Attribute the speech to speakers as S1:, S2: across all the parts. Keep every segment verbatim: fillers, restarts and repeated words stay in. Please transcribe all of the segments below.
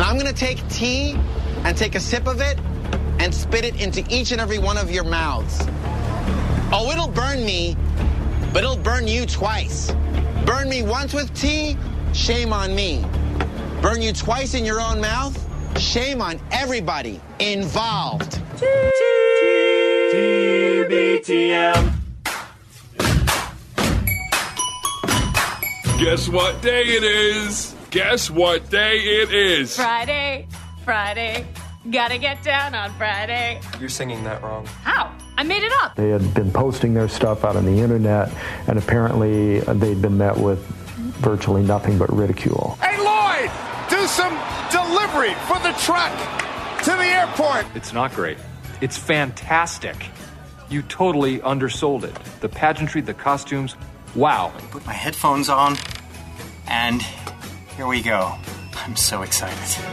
S1: I'm going to take tea and take a sip of it and spit it into each and every one of your mouths. Oh, it'll burn me, but it'll burn you twice. Burn me once with tea, shame on me. Burn you twice in your own mouth, shame on everybody involved. T B T M.
S2: Guess what day it is? Guess what day it is?
S3: Friday, Friday. Gotta get down on Friday.
S4: You're singing that wrong.
S3: How? I made it up.
S5: They had been posting their stuff out on the internet, and apparently they'd been met with virtually nothing but ridicule.
S6: Hey, Lloyd, do some delivery for the truck to the airport.
S4: It's not great. It's fantastic. You totally undersold it. The pageantry, the costumes, wow.
S7: I put my headphones on, and here we go. I'm so excited.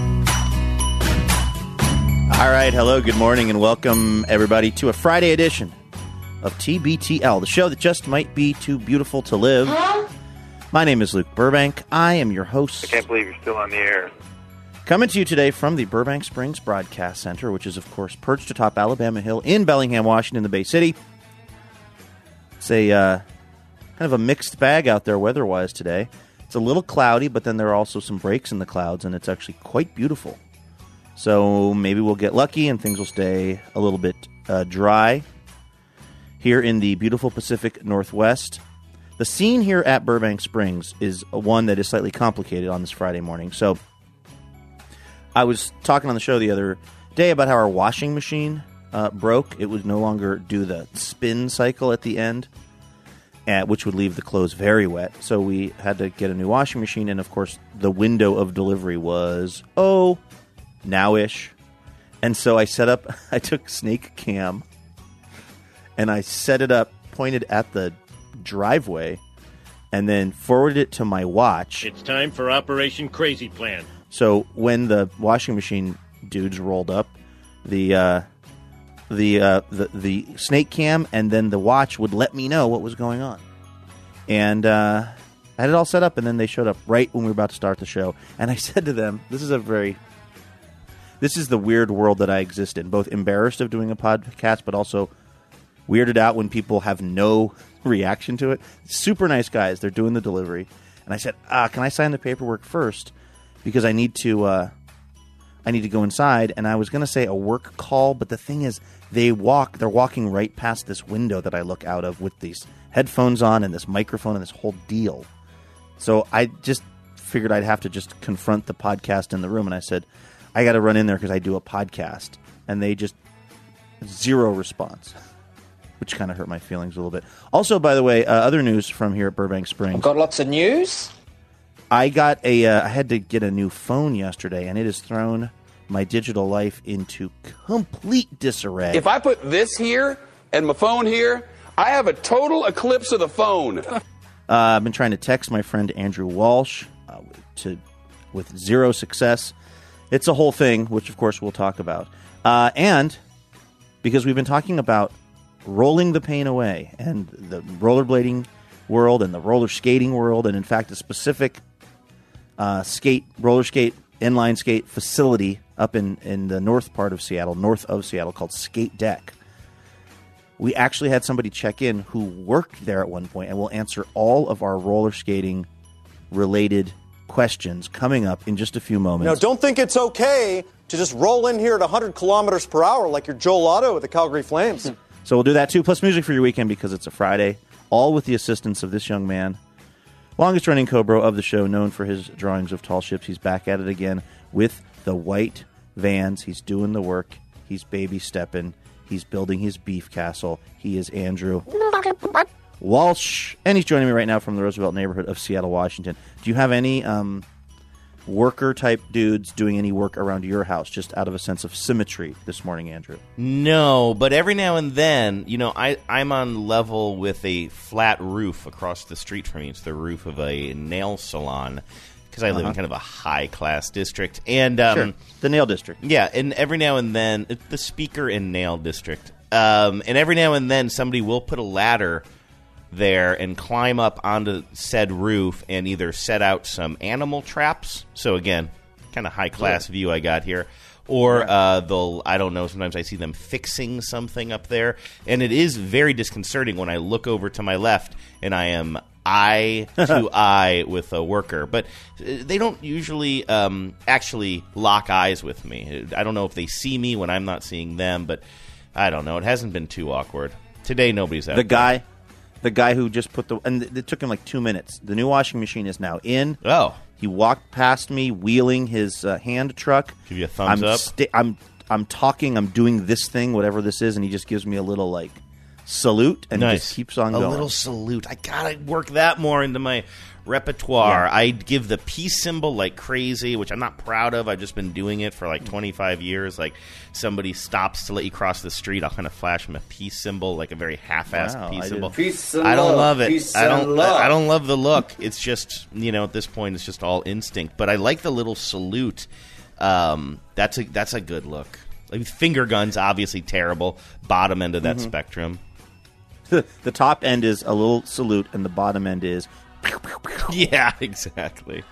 S8: All right, hello, good morning, and welcome, everybody, to a Friday edition of T B T L, the show that just might be too beautiful to live. Huh? My name is Luke Burbank. I am your host.
S9: I can't believe you're still on the air.
S8: Coming to you today from the Burbank Springs Broadcast Center, which is, of course, perched atop Alabama Hill in Bellingham, Washington, the Bay City. It's a uh, kind of a mixed bag out there weather-wise today. It's a little cloudy, but then there are also some breaks in the clouds, and it's actually quite beautiful. So maybe we'll get lucky and things will stay a little bit uh, dry here in the beautiful Pacific Northwest. The scene here at Burbank Springs is one that is slightly complicated on this Friday morning. So I was talking on the show the other day about how our washing machine uh, broke. It would no longer do the spin cycle at the end, uh, which would leave the clothes very wet. So we had to get a new washing machine, and of course the window of delivery was, oh... now-ish. And so I set up, I took Snake Cam, and I set it up, pointed at the driveway, and then forwarded it to my watch.
S10: It's time for Operation Crazy Plan.
S8: So when the washing machine dudes rolled up, the uh, the, uh, the the Snake Cam and then the watch would let me know what was going on. And uh, I had it all set up, and then they showed up right when we were about to start the show. And I said to them, this is a very... This is the weird world that I exist in, both embarrassed of doing a podcast, but also weirded out when people have no reaction to it. Super nice guys. They're doing the delivery. And I said, ah, can I sign the paperwork first? Because I need to uh, I need to go inside. And I was going to say a work call, but the thing is, they walk, they're walking right past this window that I look out of with these headphones on and this microphone and this whole deal. So I just figured I'd have to just confront the podcast in the room. And I said, I got to run in there because I do a podcast. And they just, zero response, which kind of hurt my feelings a little bit. Also, by the way, uh, other news from here at Burbank Springs.
S11: I've got lots of news.
S8: I got a, uh, I had to get a new phone yesterday, and it has thrown my digital life into complete disarray.
S12: If I put this here and my phone here, I have a total eclipse of the phone.
S8: uh, I've been trying to text my friend Andrew Walsh uh, to with zero success. It's a whole thing, which, of course, we'll talk about. Uh, and because we've been talking about rolling the pain away and the rollerblading world and the roller skating world, and, in fact, a specific uh, skate, roller skate, inline skate facility up in, in the north part of Seattle, north of Seattle, called Skate Deck. We actually had somebody check in who worked there at one point and will answer all of our roller skating related questions coming up in just a few moments.
S13: Now, don't think it's okay to just roll in here at one hundred kilometers per hour like you're Joel Otto with the Calgary Flames.
S8: So we'll do that too, plus music for your weekend because it's a Friday, all with the assistance of this young man, longest running Cobra of the show, known for his drawings of tall ships. He's back at it again with the white vans. He's doing the work. He's baby stepping. He's building his beef castle. He is Andrew Walsh, and he's joining me right now from the Roosevelt neighborhood of Seattle, Washington. Do you have any um, worker-type dudes doing any work around your house, just out of a sense of symmetry this morning, Andrew?
S14: No, but every now and then, you know, I, I'm on level with a flat roof across the street from me. It's the roof of a nail salon, because I live uh-huh. in kind of a high-class district. And um,
S8: sure, the nail district.
S14: Yeah, and every now and then, it's the speaker and nail district. Um, and every now and then, somebody will put a ladder there and climb up onto said roof and either set out some animal traps. So again, kind of high-class view I got here. Or uh, they'll, I don't know, sometimes I see them fixing something up there. And it is very disconcerting when I look over to my left and I am eye to eye with a worker. But they don't usually um, actually lock eyes with me. I don't know if they see me when I'm not seeing them, but I don't know. It hasn't been too awkward. Today, nobody's out
S8: The guy... The guy who just put the... And it took him like two minutes. The new washing machine is now in.
S14: Oh.
S8: He walked past me wheeling his uh, hand truck.
S14: Give you a thumbs
S8: I'm
S14: up?
S8: Sta- I'm I'm talking. I'm doing this thing, whatever this is, and he just gives me a little, like, salute and
S14: Nice.
S8: just keeps on
S14: a
S8: going.
S14: A little salute. I got to work that more into my repertoire.
S8: Yeah.
S14: I give the peace symbol like crazy, which I'm not proud of. I've just been doing it for like twenty-five years. Like somebody stops to let you cross the street, I'll kind of flash them a peace symbol, like a very half-assed
S8: Wow,
S14: peace
S8: I
S14: symbol.
S9: Peace and
S14: I don't
S9: love.
S14: love it.
S9: Peace
S14: I don't.
S9: and love.
S14: I don't love the look. It's just, you know, at this point, it's just all instinct. But I like the little salute. Um, that's a that's a good look. Like finger guns, obviously terrible. Bottom end of that
S8: Mhm.
S14: spectrum.
S8: The, the top end is a little salute, and the bottom end is
S14: Yeah, exactly.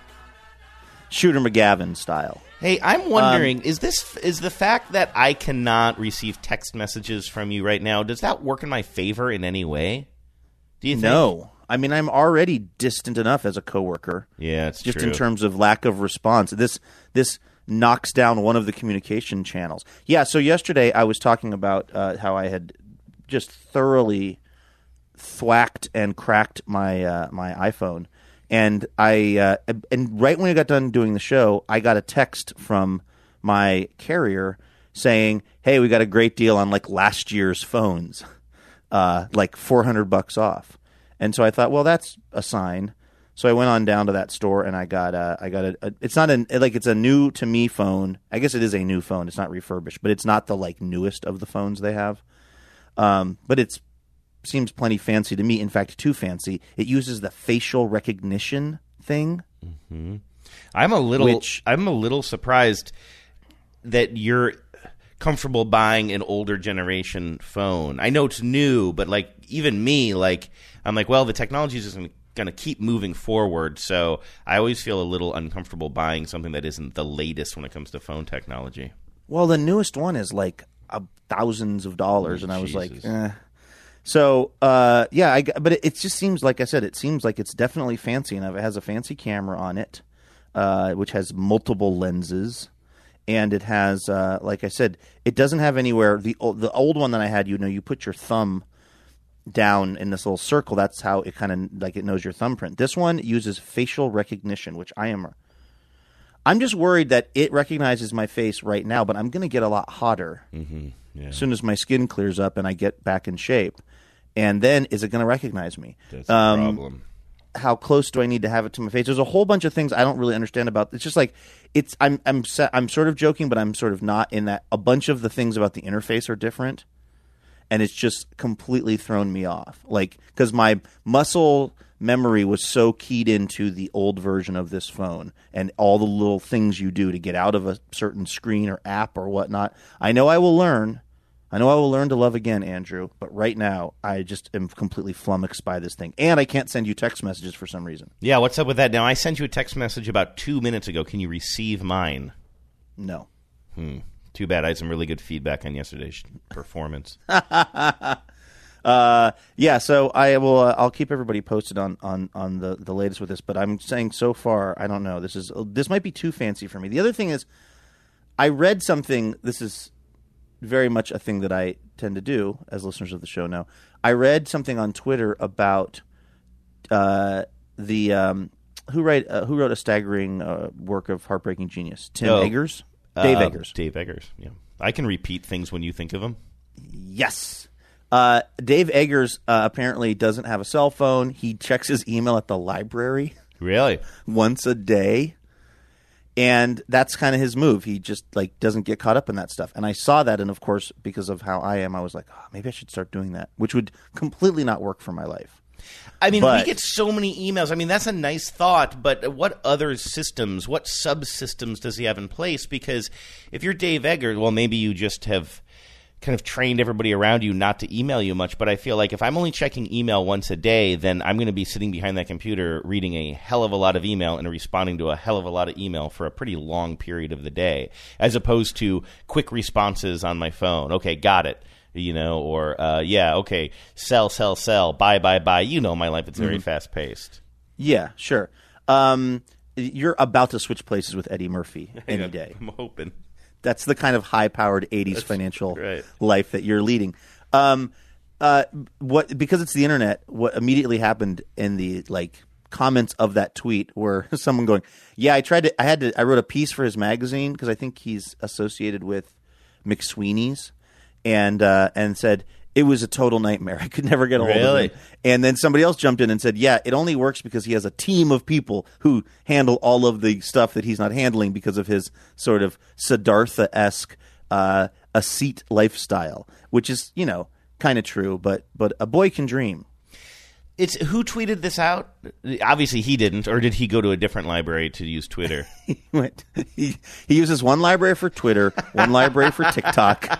S8: Shooter McGavin style.
S14: Hey, I'm wondering,
S8: Um,
S14: is this is the fact that I cannot receive text messages from you right now, does that work in my favor in any way? Do you think?
S8: No. I mean, I'm already distant enough as a coworker.
S14: Yeah, it's
S8: just
S14: true.
S8: in terms of lack of response. This this knocks down one of the communication channels. Yeah, so yesterday I was talking about uh, how I had just thoroughly thwacked and cracked my uh, my iPhone, and I uh, and right when I got done doing the show, I got a text from my carrier saying, "Hey, we got a great deal on like last year's phones, uh, like four hundred bucks off." And so I thought, well, that's a sign. So I went on down to that store and I got a, I got a, a it's not an like it's a new to me phone. I guess it is a new phone. It's not refurbished, but it's not the like newest of the phones they have. Um, but it's seems plenty fancy to me. In fact, too fancy. It uses the facial recognition thing.
S14: Mm-hmm. I'm a little
S8: Which-
S14: I'm a little surprised that you're comfortable buying an older generation phone. I know it's new, but like even me, like I'm like, well, the technology is going to keep moving forward, so I always feel a little uncomfortable buying something that isn't the latest when it comes to phone technology.
S8: Well, the newest one is like uh, thousands of dollars,
S14: Oh,
S8: and I was
S14: Jesus.
S8: like, eh. So, uh, yeah, I, but it, it just seems, like I said, it seems like it's definitely fancy enough. It has a fancy camera on it, uh, which has multiple lenses, and it has, uh, like I said, it doesn't have anywhere. The old, the old one that I had, you know, you put your thumb down in this little circle. That's how it kind of, like, it knows your thumbprint. This one uses facial recognition, which I am... I'm just worried that it recognizes my face right now, but I'm going to get a lot hotter
S14: mm-hmm. yeah.
S8: as soon as my skin clears up and I get back in shape. And then, is it going to recognize me?
S14: That's the
S8: um,
S14: problem.
S8: How close do I need to have it to my face? There's a whole bunch of things I don't really understand about. It's just like it's. I'm. I'm. I'm sort of joking, but I'm sort of not. In that a bunch of the things about the interface are different, and it's just completely thrown me off. Like because my muscle memory was so keyed into the old version of this phone and all the little things you do to get out of a certain screen or app or whatnot. I know I will learn. I know I will learn to love again, Andrew, but right now I just am completely flummoxed by this thing. And I can't send you text messages for some reason.
S14: Yeah, what's up with that? Now, I sent you a text message about two minutes ago. Can you receive mine?
S8: No.
S14: Hmm. Too bad. I had some really good feedback on yesterday's performance.
S8: uh, yeah, so I will. Uh, I'll keep everybody posted on, on, on the, the latest with this. But I'm saying so far, I don't know. This is this might be too fancy for me. The other thing is, I read something. This is very much a thing that I tend to do, as listeners of the show know. I read something on Twitter about uh, the um, who write uh, who wrote a staggering uh, work of Heartbreaking Genius. Tim
S14: Oh.
S8: Eggers, Dave
S14: Uh,
S8: Eggers.
S14: Dave Eggers. Yeah, I can repeat things when you think of them.
S8: Yes. Uh, Dave Eggers uh, apparently doesn't have a cell phone. He checks his email at the library.
S14: Really?
S8: Once a day. And that's kind of his move. He just like doesn't get caught up in that stuff. And I saw that, and of course, because of how I am, I was like, oh, maybe I should start doing that, which would completely not work for my life.
S14: I mean,
S8: But-
S14: we get so many emails. I mean, that's a nice thought, but what other systems, what subsystems does he have in place? Because if you're Dave Eggers, well, maybe you just have kind of trained everybody around you not to email you much, but I feel like if I'm only checking email once a day, then I'm going to be sitting behind that computer reading a hell of a lot of email and responding to a hell of a lot of email for a pretty long period of the day, as opposed to quick responses on my phone. Okay, got it. You know, or, uh, yeah, okay, sell, sell, sell, buy, buy, buy. You know my life. It's very mm-hmm. fast-paced.
S8: Yeah, sure. Um, you're about to switch places with Eddie Murphy any
S14: yeah,
S8: day.
S14: I'm hoping.
S8: That's the kind of high-powered eighties That's financial
S14: right.
S8: life that you're leading. Um, uh, what because it's the internet, what immediately happened in the like comments of that tweet were someone going, "Yeah, I tried to. I had to. I wrote a piece for his magazine because I think he's associated with McSweeney's, and uh, and said." It was a total nightmare. I could never get a hold
S14: really?
S8: of him. And then somebody else jumped in and said, yeah, it only works because he has a team of people who handle all of the stuff that he's not handling because of his sort of Siddhartha-esque uh, ascete lifestyle, which is, you know, kind of true, but but a boy can dream.
S14: It's who tweeted this out? Obviously he didn't, or did he go to a different library to use Twitter?
S8: he, went, he, he uses one library for Twitter, one library for TikTok.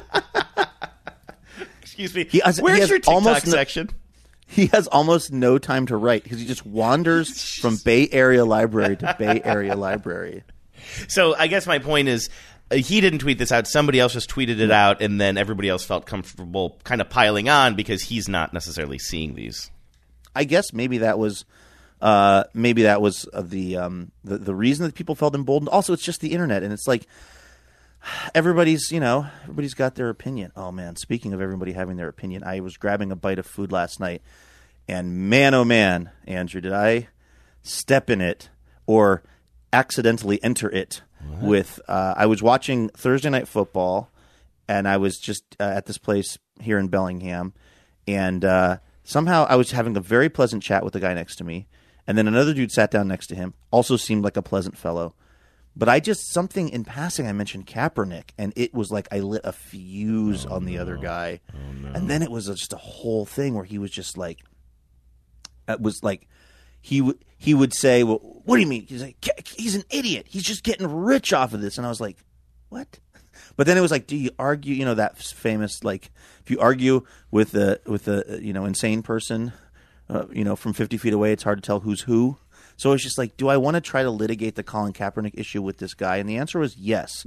S14: Excuse me.
S8: He has,
S14: Where's
S8: he has
S14: your TikTok
S8: almost
S14: section?
S8: No, he has almost no time to write because he just wanders from Bay Area library to Bay Area library.
S14: So I guess my point is uh, he didn't tweet this out. Somebody else just tweeted it out, and then everybody else felt comfortable kind of piling on because he's not necessarily seeing these.
S8: I guess maybe that was uh, maybe that was uh, the, um, the the reason that people felt emboldened. Also, it's just the internet, and it's like everybody's, you know, everybody's got their opinion. Oh, man, speaking of everybody having their opinion, I was grabbing a bite of food last night, and man, oh, man, Andrew, did I step in it or accidentally enter it what? with uh, – I was watching Thursday Night Football, and I was just uh, at this place here in Bellingham, and uh, somehow I was having a very pleasant chat with the guy next to me, and then another dude sat down next to him, also seemed like a pleasant fellow. But I just, something in passing, I mentioned Kaepernick, and it was like I lit a fuse oh, on the no. other guy.
S14: Oh, no.
S8: And then it was just a whole thing where he was just like, it was like, he, w- he would say, well, what do you mean? He's like, he's an idiot. He's just getting rich off of this. And I was like, what? But then it was like, do you argue, you know, that famous, like, if you argue with a, with a, you know, insane person, uh, you know, from fifty feet away, it's hard to tell who's who. So it's just like, do I want to try to litigate the Colin Kaepernick issue with this guy? And the answer was yes.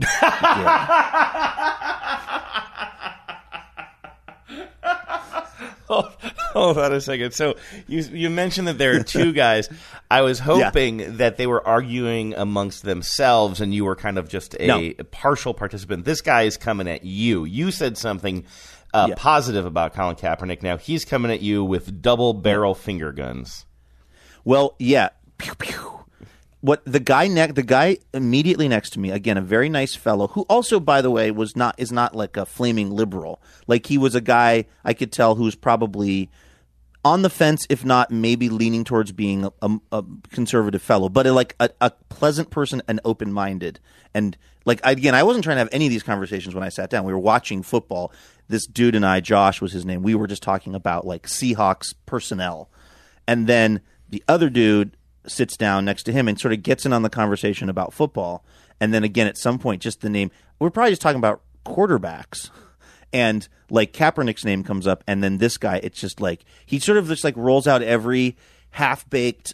S14: oh, hold on a second. So you you mentioned that there are two guys. I was hoping yeah. that they were arguing amongst themselves, and you were kind of just a no. partial participant. This guy is coming at you. You said something uh, yeah. positive about Colin Kaepernick. Now he's coming at you with double barrel finger guns.
S8: Well, yeah. Pew, pew. What the guy ne- the guy immediately next to me, again, a very nice fellow who also, by the way, was not is not like a flaming liberal. Like he was a guy I could tell who's probably on the fence, if not maybe leaning towards being a, a, a conservative fellow, but a, like a, a pleasant person and open minded. And like again, I wasn't trying to have any of these conversations when I sat down. We were watching football. This dude and I, Josh was his name. We were just talking about like Seahawks personnel, and then the other dude sits down next to him and sort of gets in on the conversation about football. And then again, at some point, just the name, we're probably just talking about quarterbacks. And like Kaepernick's name comes up, and then this guy, it's just like, he sort of just like rolls out every half-baked,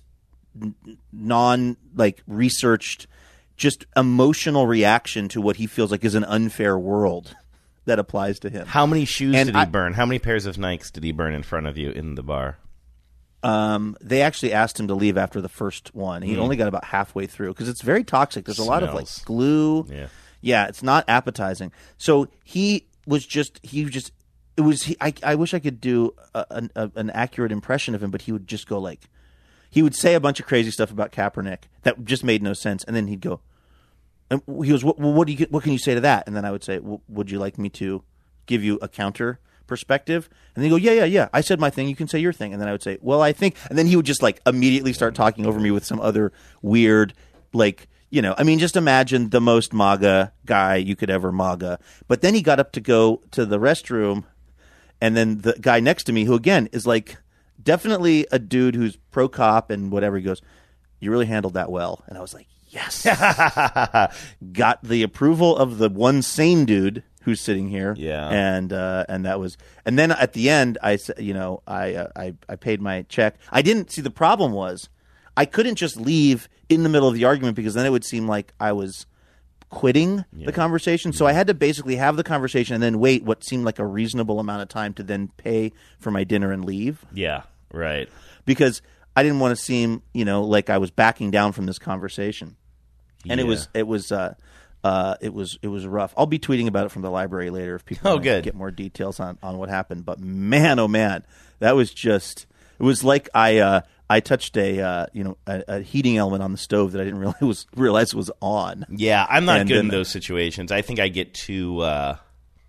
S8: non like researched, just emotional reaction to what he feels like is an unfair world that applies to him.
S14: How many shoes and did he
S8: I,
S14: burn? How many pairs of Nikes did he burn in front of you in the bar?
S8: Um, they actually asked him to leave after the first one. He mm. only got about halfway through because it's very toxic. There's a
S14: Smells.
S8: lot of like glue.
S14: Yeah.
S8: yeah, it's not appetizing. So he was just he was just it was. He, I I wish I could do a, a, an accurate impression of him, but he would just go like he would say a bunch of crazy stuff about Kaepernick that just made no sense, and then he'd go, and he goes, "Well, what do you what can you say to that?" And then I would say, well, "Would you like me to give you a counter perspective?" And they go, yeah, yeah, yeah. I said my thing. You can say your thing. And then I would say, well, I think. And then he would just like immediately start talking over me with some other weird, like, you know, I mean, just imagine the most MAGA guy you could ever MAGA. But then he got up to go to the restroom. And then the guy next to me, who again is like definitely a dude who's pro cop and whatever, he goes, you really handled that well. And I was like, yes. Got the approval of the one sane dude who's sitting here.
S14: Yeah.
S8: And uh, and that was and then at the end I said, you know, I, uh, I I paid my check. I didn't see the problem was I couldn't just leave in the middle of the argument because then it would seem like I was quitting
S14: Yeah.
S8: the conversation. So I had to basically have the conversation and then wait what seemed like a reasonable amount of time to then pay for my dinner and leave.
S14: Yeah, right.
S8: Because I didn't want to seem, you know, like I was backing down from this conversation. And
S14: Yeah.
S8: it was it was uh, uh, it was it was rough. I'll be tweeting about it from the library later if people
S14: Oh,
S8: want to
S14: good.
S8: get more details on, on what happened. But man, oh man, that was just it was like I uh, I touched a uh, you know a, a heating element on the stove that I didn't realize was realize was on.
S14: Yeah, I'm not
S8: And
S14: good in
S8: then-
S14: those situations. I think I get too. Uh,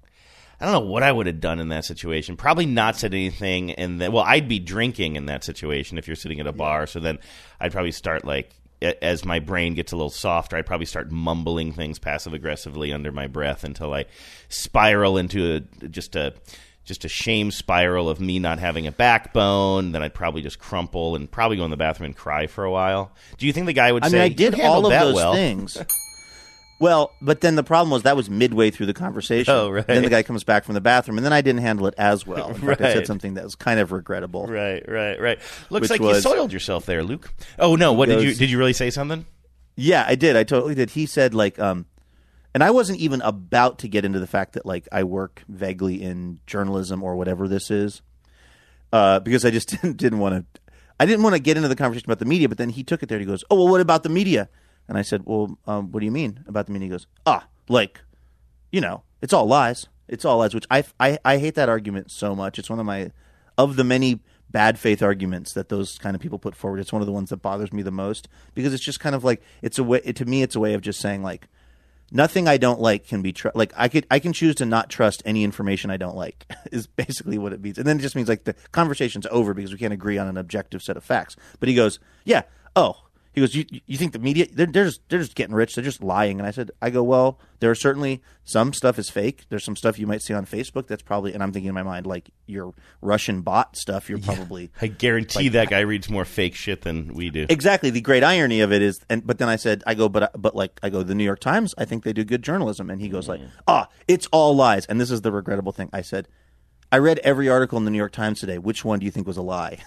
S14: I don't know what I would have done in that situation. Probably not said anything, and then well, I'd be drinking in that situation if you're sitting at a bar. So then I'd probably start like. As my brain gets a little softer, I'd probably start mumbling things passive aggressively under my breath until I spiral into a, just a just a shame spiral of me not having a backbone. Then I'd probably just crumple and probably go in the bathroom and cry for a while. Do you think the guy would
S8: I
S14: say,
S8: mean, I did
S14: "You
S8: all
S14: handled
S8: of
S14: that
S8: those
S14: well"?
S8: things. Well, but then the problem was that was midway through the conversation.
S14: Oh, right.
S8: Then the guy comes back from the bathroom, and then I didn't handle it as well. In fact, I
S14: Right.
S8: said something that was kind of regrettable.
S14: Right, right, right. Looks
S8: Which
S14: like you
S8: was-
S14: soiled yourself there, Luke. Oh no, what did you
S8: goes-
S14: did you really say something?
S8: Yeah, I did. I totally did. He said like, um, and I wasn't even about to get into the fact that like I work vaguely in journalism or whatever this is, uh, because I just didn't didn't want to. I didn't want to get into the conversation about the media. But then he took it there. And he goes, "Oh well, what about the media?" And I said, "Well, um, what do you mean about the media?" He goes, "Ah, like, you know, it's all lies. It's all lies." Which I I, I hate that argument so much. It's one of my of the many bad faith arguments that those kind of people put forward. It's one of the ones that bothers me the most because it's just kind of like it's a way to me. It's a way of just saying like nothing I don't like can be tr- like I could I can choose to not trust any information I don't like is basically what it means. And then it just means like the conversation's over because we can't agree on an objective set of facts. But he goes, yeah, oh. He goes, you, you think the media, they're, they're, just, they're just getting rich. They're just lying. And I said, I go, well, there are certainly some stuff is fake. There's some stuff you might see on Facebook that's probably, and I'm thinking in my mind, like your Russian bot stuff, you're probably.
S14: I guarantee
S8: like,
S14: that guy reads more fake shit than we do.
S8: Exactly. The great irony of it is, and but then I said, I go, but but like I go, the New York Times, I think they do good journalism. And he goes like, ah, it's all lies. And this is the regrettable thing. I said, I read every article in the New York Times today. Which one do you think was a lie?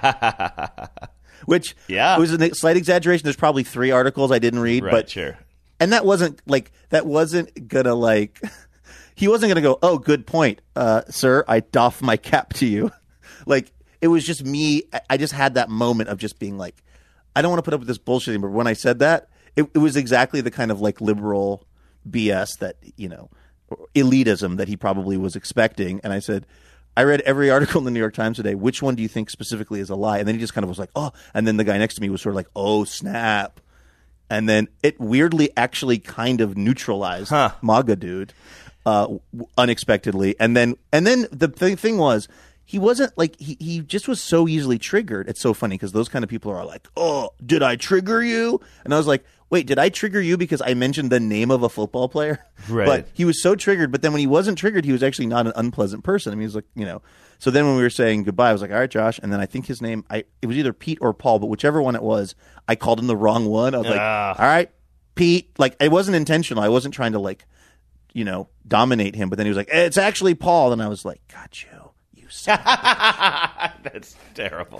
S8: Which
S14: yeah.
S8: it was a slight exaggeration. There's probably three articles I didn't read,
S14: Right,
S8: but
S14: sure.
S8: And that wasn't like that wasn't gonna like he wasn't gonna go, oh, good point, uh, sir. I doff my cap to you. Like it was just me. I- I just had that moment of just being like, I don't want to put up with this bullshit anymore. When I said that, it, it was exactly the kind of like liberal B S that you know, elitism that he probably was expecting. And I said, I read every article in the New York Times today. Which one do you think specifically is a lie? And then he just kind of was like, oh. And then the guy next to me was sort of like, oh, snap. And then it weirdly actually kind of neutralized
S14: Huh.
S8: MAGA dude uh, w- unexpectedly. And then and then the th- thing was, he wasn't like he, he just was so easily triggered. It's so funny because those kind of people are like, oh, did I trigger you? And I was like, wait, did I trigger you because I mentioned the name of a football player?
S14: Right.
S8: But he was so triggered. But then when he wasn't triggered, he was actually not an unpleasant person. I mean, he was like, you know. So then when we were saying goodbye, I was like, all right, Josh. And then I think his name, I it was either Pete or Paul, but whichever one it was, I called him the wrong one. I was like,
S14: Ah.
S8: all right, Pete. Like, it wasn't intentional. I wasn't trying to, like, you know, dominate him. But then he was like, it's actually Paul. And I was like, got you. You son of a
S14: That's terrible.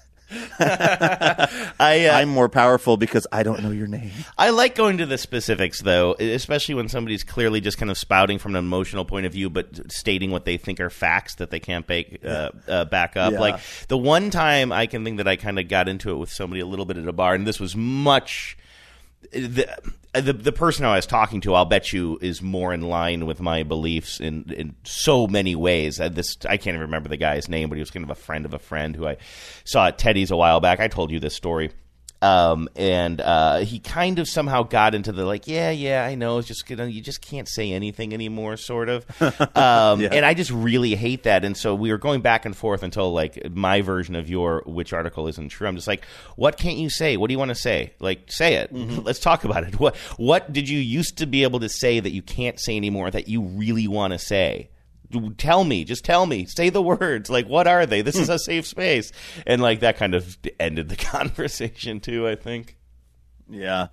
S14: I, uh,
S8: I'm more powerful because I don't know your name.
S14: I like going to the specifics, though, especially when somebody's clearly just kind of spouting from an emotional point of view, but stating what they think are facts that they can't bake, uh, uh, back up.
S8: Yeah.
S14: Like the one time I can think that I kind of got into it with somebody a little bit at a bar, and this was much. The, the the person I was talking to, I'll bet you, is more in line with my beliefs in, in so many ways. Uh, this I can't even remember the guy's name, but he was kind of a friend of a friend who I saw at Teddy's a while back. I told you this story. Um, and uh, he kind of somehow got into the like, yeah, yeah, I know. It's just you know, you just can't say anything anymore, sort of. Um,
S8: Yeah.
S14: And I just really hate that. And so we were going back and forth until like my version of your which article isn't true. I'm just like, what can't you say? What do you want to say? Like, say it.
S8: Mm-hmm.
S14: Let's talk about it. What what did you used to be able to say that you can't say anymore that you really want to say? Tell me, just tell me, say the words. Like, what are they? This is a safe space. And like that kind of ended the conversation too, I think.
S8: Yeah.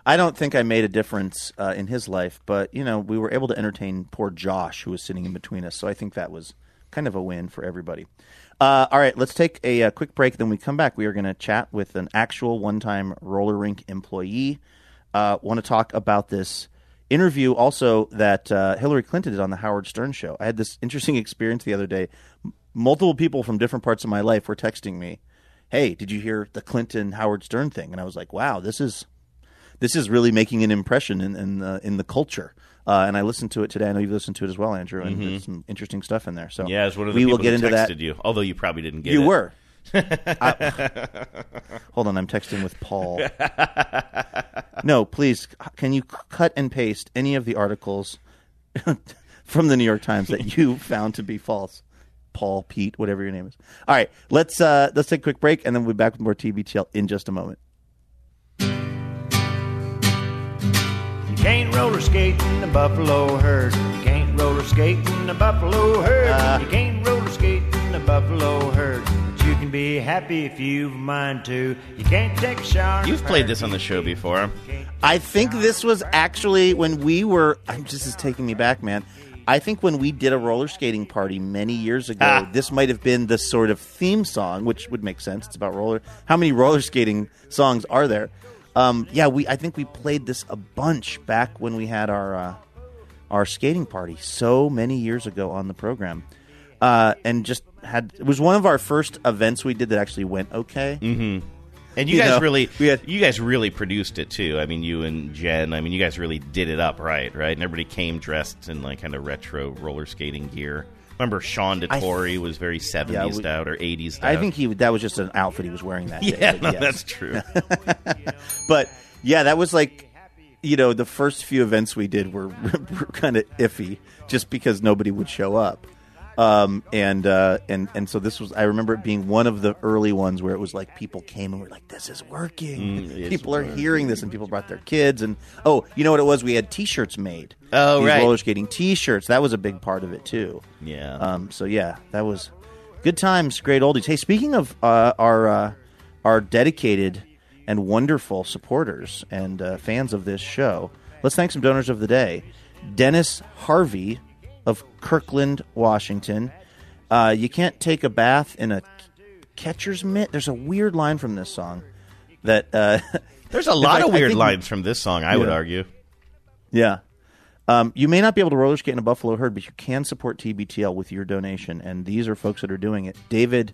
S8: I don't think I made a difference uh, in his life, but, you know, we were able to entertain poor Josh, who was sitting in between us. So I think that was kind of a win for everybody. Uh, all right, let's take a, a quick break. Then we come back. We are going to chat with an actual one-time roller rink employee. Uh, want to talk about this interview also that uh, Hillary Clinton did on the Howard Stern show. I had this interesting experience the other day. M- multiple people from different parts of my life were texting me, hey, did you hear the Clinton Howard Stern thing? And I was like, wow, this is this is really making an impression in in, uh, in the culture. Uh, and I listened to it today. I know you've listened to it as well, Andrew, and
S14: Mm-hmm.
S8: there's some interesting stuff in there. So
S14: Yeah, it's one of the
S8: we
S14: people
S8: will get
S14: that
S8: into
S14: texted
S8: that.
S14: you, although you probably didn't get
S8: you
S14: it.
S8: were. I, hold on, I'm texting with Paul. No, please, can you c- cut and paste any of the articles from the New York Times that you found to be false? Paul, Pete, whatever your name is. All right, let's uh, let's take a quick break, and then we'll be back with more T B T L in just a moment.
S9: You can't roller skate in the buffalo herd. You can't roller skate in the buffalo herd.
S8: Uh,
S9: you can't roller skate in the buffalo herd. But you can be happy if you've a mind to. You can't take a shower.
S14: You've played this on the show before.
S8: I think this was actually when we were. I'm this is taking me back, man. I think when we did a roller skating party many years ago,
S14: Ah.
S8: this might have been the sort of theme song, which would make sense. It's about roller. How many roller skating songs are there? Um, yeah, we. I think we played this a bunch back when we had our uh, our skating party so many years ago on the program, uh, and just had. It was one of our first events we did that actually went okay.
S14: Mm-hmm. And you,
S8: You
S14: guys
S8: know,
S14: really,
S8: we had-
S14: you guys really produced it too. I mean, you and Jen. I mean, you guys really did it up, right? Right, and everybody came dressed in like kind of retro roller skating gear. Remember, Sean DeTore was very seventies
S8: we-
S14: out or eighties.
S8: I think he that was just an outfit he was wearing that day.
S14: Yeah,
S8: but
S14: no,
S8: yes.
S14: that's true.
S8: But yeah, that was like, you know, the first few events we did were, were kind of iffy, just because nobody would show up. Um, and uh, and and so this was. I remember it being one of the early ones where it was like people came and were like, "This is working."
S14: Mm, it's
S8: people are
S14: working.
S8: hearing this, and people brought their kids. And oh, you know what it was? We had T-shirts made.
S14: Oh,
S8: These
S14: right.
S8: roller skating T-shirts. That was a big part of it too.
S14: Yeah.
S8: Um. So yeah, that was good times, great oldies. Hey, speaking of uh, our uh, our dedicated and wonderful supporters and uh, fans of this show, let's thank some donors of the day. Dennis Harvey of Kirkland, Washington. Uh, you can't take a bath in a catcher's mitt. There's a weird line from this song that uh,
S14: There's a
S8: in
S14: lot
S8: fact,
S14: of
S8: I
S14: weird
S8: think-
S14: lines from this song, I would
S8: Yeah.
S14: argue.
S8: Yeah. Um, you may not be able to roller skate in a Buffalo herd, but you can support T B T L with your donation, and these are folks that are doing it. David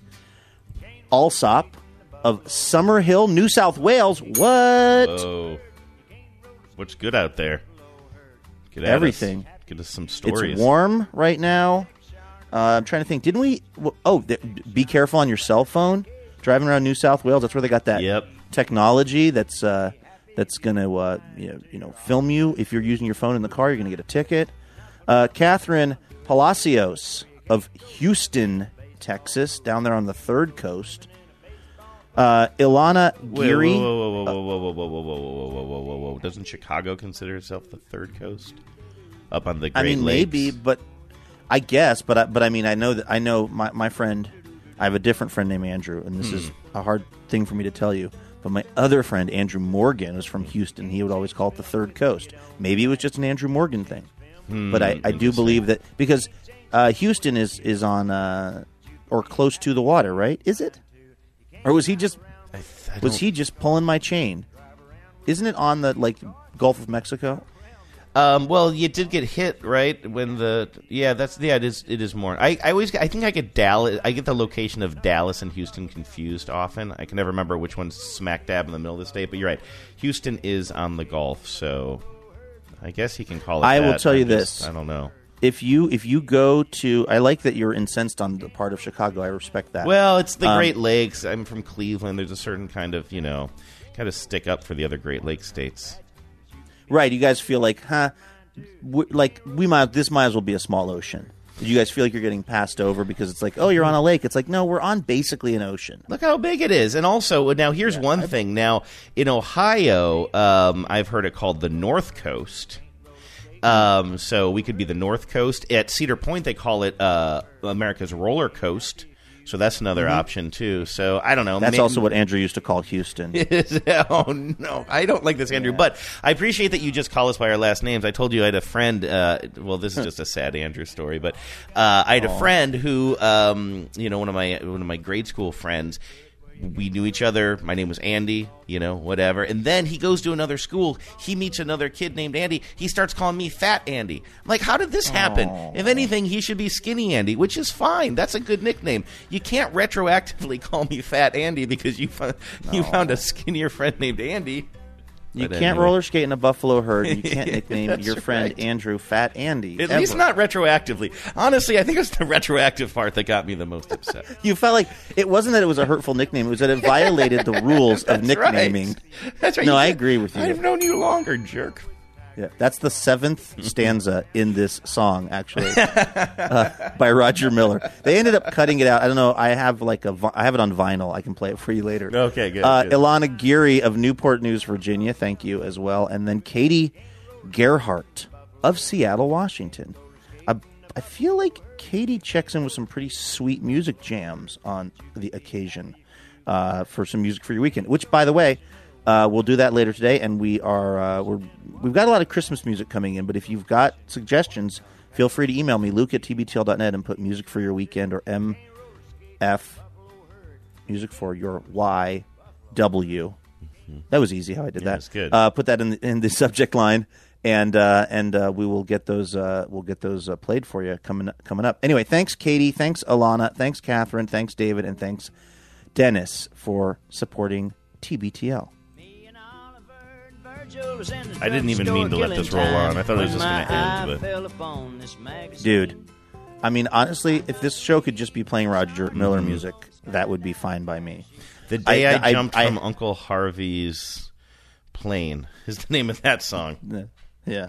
S8: Alsop of Summerhill, New South Wales. What?
S14: Oh, what's good out there? Get at
S8: Everything.
S14: us. Get us some stories.
S8: It's warm right now. Uh, I'm trying to think. Didn't we? Oh, th- be careful on your cell phone driving around New South Wales. That's where they got that
S14: Yep.
S8: technology that's uh, that's going to uh, you know, you know film you. If you're using your phone in the car, you're going to get a ticket. Uh, Catherine Palacios of Houston, Texas, down there on the third coast. Uh, Ilana
S14: Wait,
S8: Geary.
S14: Whoa, whoa, whoa, whoa, whoa, whoa, whoa, whoa, whoa, whoa, whoa, whoa, whoa! Doesn't Chicago consider itself the third coast? Up on the Great
S8: I mean,
S14: Lakes.
S8: maybe, but I guess, but I, but I mean, I know that I know my, my friend. I have a different friend named Andrew, and this
S14: Hmm.
S8: is a hard thing for me to tell you. But my other friend Andrew Morgan is from Houston. He would always call it the Third Coast. Maybe it was just an Andrew Morgan thing,
S14: Hmm,
S8: but I, I do believe that because uh, Houston is is on uh, or close to the water, right? Is it? Or was he just
S14: I
S8: was
S14: don't-
S8: he just pulling my chain? Isn't it on the like Gulf of Mexico?
S14: Um, well, you did get hit, right? When the yeah, that's yeah, it is. It is more. I, I always I think I get Dallas. I get the location of Dallas and Houston confused often. I can never remember which one's smack dab in the middle of the state. But you're right. Houston is on the Gulf, so I guess he can call it.
S8: I will
S14: that.
S8: tell you
S14: I'm just-
S8: this.
S14: I don't know.
S8: If you if you go to, I like that you're incensed on the part of Chicago. I respect that.
S14: Well, it's the
S8: Um,
S14: Great Lakes. I'm from Cleveland. There's a certain kind of you know, kind of stick up for the other Great Lakes states.
S8: Right, you guys feel like, huh? W- like we might this might as well be a small ocean. Do you guys feel like you're getting passed over because it's like, oh, you're on a lake? It's like, no, we're on basically an ocean.
S14: Look how big it is. And also, now here's one thing. Now, in Ohio, um, I've heard it called the North Coast. Um, so we could be the North Coast. At Cedar Point, they call it uh, America's Roller Coast. So that's another
S8: Mhm.
S14: option, too. So I don't know.
S8: That's
S14: Maybe-
S8: also what Andrew used to call Houston.
S14: Oh, no. I don't like this, Andrew. But I appreciate that you just call us by our last names. I told you I had a friend. Uh, well, this is just a sad Andrew story. But uh, I had
S8: Aw.
S14: a friend who, um, you know, one of my one of my grade school friends. We knew each other. My name was Andy, you know, whatever. And then he goes to another school. He meets another kid named Andy. He starts calling me Fat Andy. I'm like, how did this happen?
S8: Aww.
S14: If anything, he should be Skinny Andy, which is fine. That's a good nickname. You can't retroactively call me Fat Andy because you found, you found a skinnier friend named Andy.
S8: You
S14: But
S8: can't
S14: anyway.
S8: roller skate in a buffalo herd. You can't nickname
S14: That's
S8: your friend
S14: right.
S8: Andrew Fat Andy.
S14: At
S8: ever.
S14: least not retroactively. Honestly, I think it's the retroactive part that got me the most upset.
S8: You felt like it wasn't that it was a hurtful nickname; it was that it violated the rules of
S14: That's right.
S8: nicknaming.
S14: That's right.
S8: No,
S14: You
S8: I
S14: said,
S8: agree with you.
S14: I've known you longer, jerk.
S8: Yeah, that's the seventh stanza in this song, actually, uh, by Roger Miller. They ended up cutting it out. I don't know. I have like a, vi- I have it on vinyl. I can play it for you later.
S14: Okay, good,
S8: Uh,
S14: good.
S8: Ilana Geary of Newport News, Virginia. Thank you as well. And then Katie Gerhardt of Seattle, Washington. I, I feel like Katie checks in with some pretty sweet music jams on the occasion uh, for some music for your weekend. Which, by the way. Uh, we'll do that later today, and we are uh, we're we've got a lot of Christmas music coming in. But if you've got suggestions, feel free to email me, Luke at t b t l dot net, and put music for your weekend or M F music for your Y W. That was easy how I did
S14: Yeah,
S8: that.
S14: that's good.
S8: Uh, put that in the, in the subject line, and uh, and uh, we will get those uh, we'll get those uh, played for you coming coming up. Anyway, thanks Katie, thanks Alana, thanks Catherine, thanks David, and thanks Dennis for supporting T B T L.
S14: I didn't even mean to let this roll on. I thought it was just going to end. But
S8: Dude, I mean, honestly, if this show could just be playing Roger Miller music, that would be fine by me.
S14: the day I,
S8: I- I-
S14: jumped
S8: I-
S14: from Uncle Harvey's plane is the name of that song.
S8: Yeah. Yeah.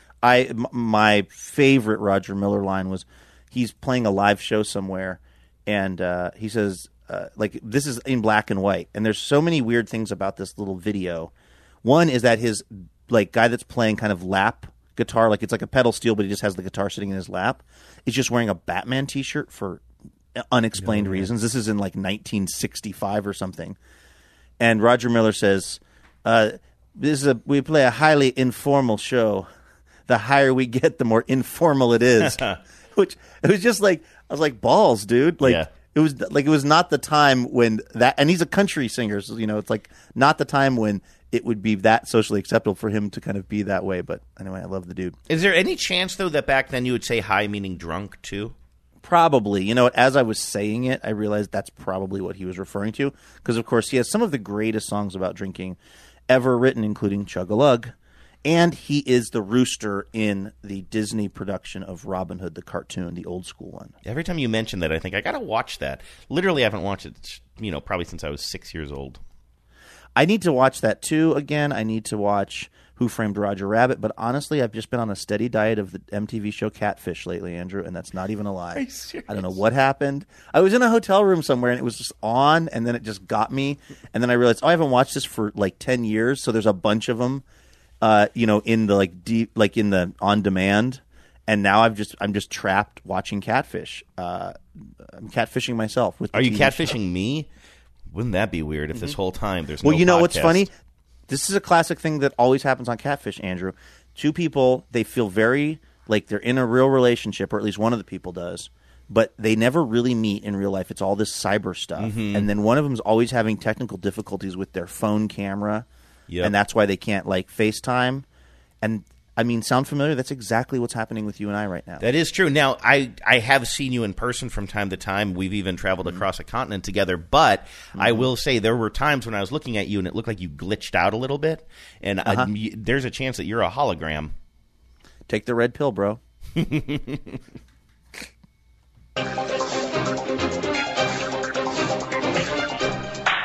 S8: I m- my favorite Roger Miller line was he's playing a live show somewhere, and uh, he says, uh, like, this is in black and white, and there's so many weird things about this little video. One is that his like guy that's playing kind of lap guitar, like it's like a pedal steel, but he just has the guitar sitting in his lap, is just wearing a Batman T-shirt for unexplained
S14: Oh, yeah.
S8: reasons. This is in like nineteen sixty-five or something, and Roger Miller says, uh, "This is a we play a highly informal show. The higher we get, the more informal it is." Which it was just like I was like, balls, dude. Like
S14: Yeah.
S8: it was like it was not the time when that, and he's a country singer, so you know it's like not the time when it would be that socially acceptable for him to kind of be that way. But anyway, I love the dude.
S14: Is there any chance, though, that back then you would say high meaning drunk, too?
S8: Probably. You know what? As I was saying it, I realized that's probably what he was referring to. Because, of course, he has some of the greatest songs about drinking ever written, including Chug-a-Lug. And he is the rooster in the Disney production of Robin Hood, the cartoon, the old school one.
S14: Every time you mention that, I think, I got to watch that. Literally, I haven't watched it, you know, probably since I was six years old.
S8: I need to watch that, too, again. I need to watch Who Framed Roger Rabbit. But honestly, I've just been on a steady diet of the M T V show Catfish lately, Andrew, and that's not even a lie.
S14: Are you serious?
S8: I don't know what happened. I was in a hotel room somewhere, and it was just on, and then it just got me. And then I realized, oh, I haven't watched this for like ten years, so there's a bunch of them, uh, you know, in the like deep, like in the on demand. And now I've just I'm just trapped watching Catfish. Uh, I'm catfishing myself. With the
S14: Are you
S8: T V show.
S14: catfishing me? Wouldn't that be weird if this whole time there's
S8: Well,
S14: no
S8: you know what's
S14: podcast?
S8: funny? This is a classic thing that always happens on Catfish, Andrew. Two people, they feel very like they're in a real relationship, or at least one of the people does, but they never really meet in real life. It's all this cyber stuff.
S14: Mhm.
S8: And then one of them's always having technical difficulties with their phone camera,
S14: Yep.
S8: and that's why they can't like FaceTime. And I mean, sound familiar? That's exactly what's happening with you and I right now.
S14: That is true. Now, I, I have seen you in person from time to time. We've even traveled
S8: Mm-hmm.
S14: across a continent together. But I will say there were times when I was looking at you and it looked like you glitched out a little bit. And
S8: Uh-huh.
S14: uh, y- there's a chance that you're a hologram.
S8: Take the red pill, bro.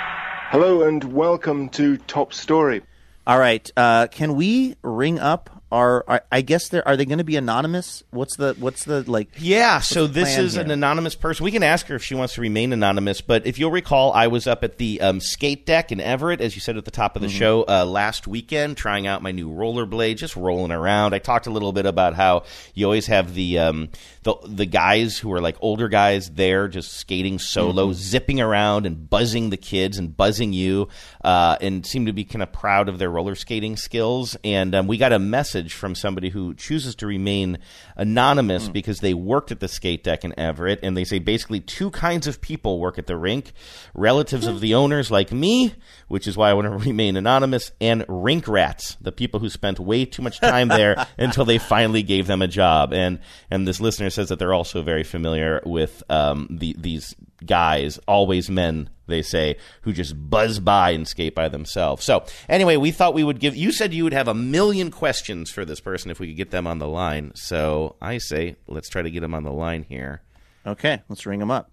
S11: Hello and welcome to Top Story.
S8: All right. Uh, can we ring up are, are I guess they're are they going to be anonymous? What's the what's the like?
S14: Yeah, so
S8: the
S14: this
S8: plan
S14: is
S8: here?
S14: an anonymous person. We can ask her if she wants to remain anonymous. But if you'll recall, I was up at the um, skate deck in Everett, as you said at the top of the
S8: Mhm.
S14: show, uh, last weekend, trying out my new rollerblade, just rolling around. I talked a little bit about how you always have the um, the the guys who are like older guys there, just skating solo,
S8: Mhm.
S14: zipping around and buzzing the kids and buzzing you, uh, and seem to be kind of proud of their roller skating skills. And um, we got a message from somebody who chooses to remain anonymous
S8: Mm.
S14: because they worked at the skate deck in Everett, and they say basically two kinds of people work at the rink: relatives of the owners like me, which is why I want to remain anonymous, and rink rats, the people who spent way too much time there until they finally gave them a job. And and this listener says that they're also very familiar with um, the, these guys, always men, they say, who just buzz by and skate by themselves. So anyway, we thought we would give, you said you would have a million questions for this person if we could get them on the line. So I say, let's try to get them on the line here.
S8: Okay, let's ring them up.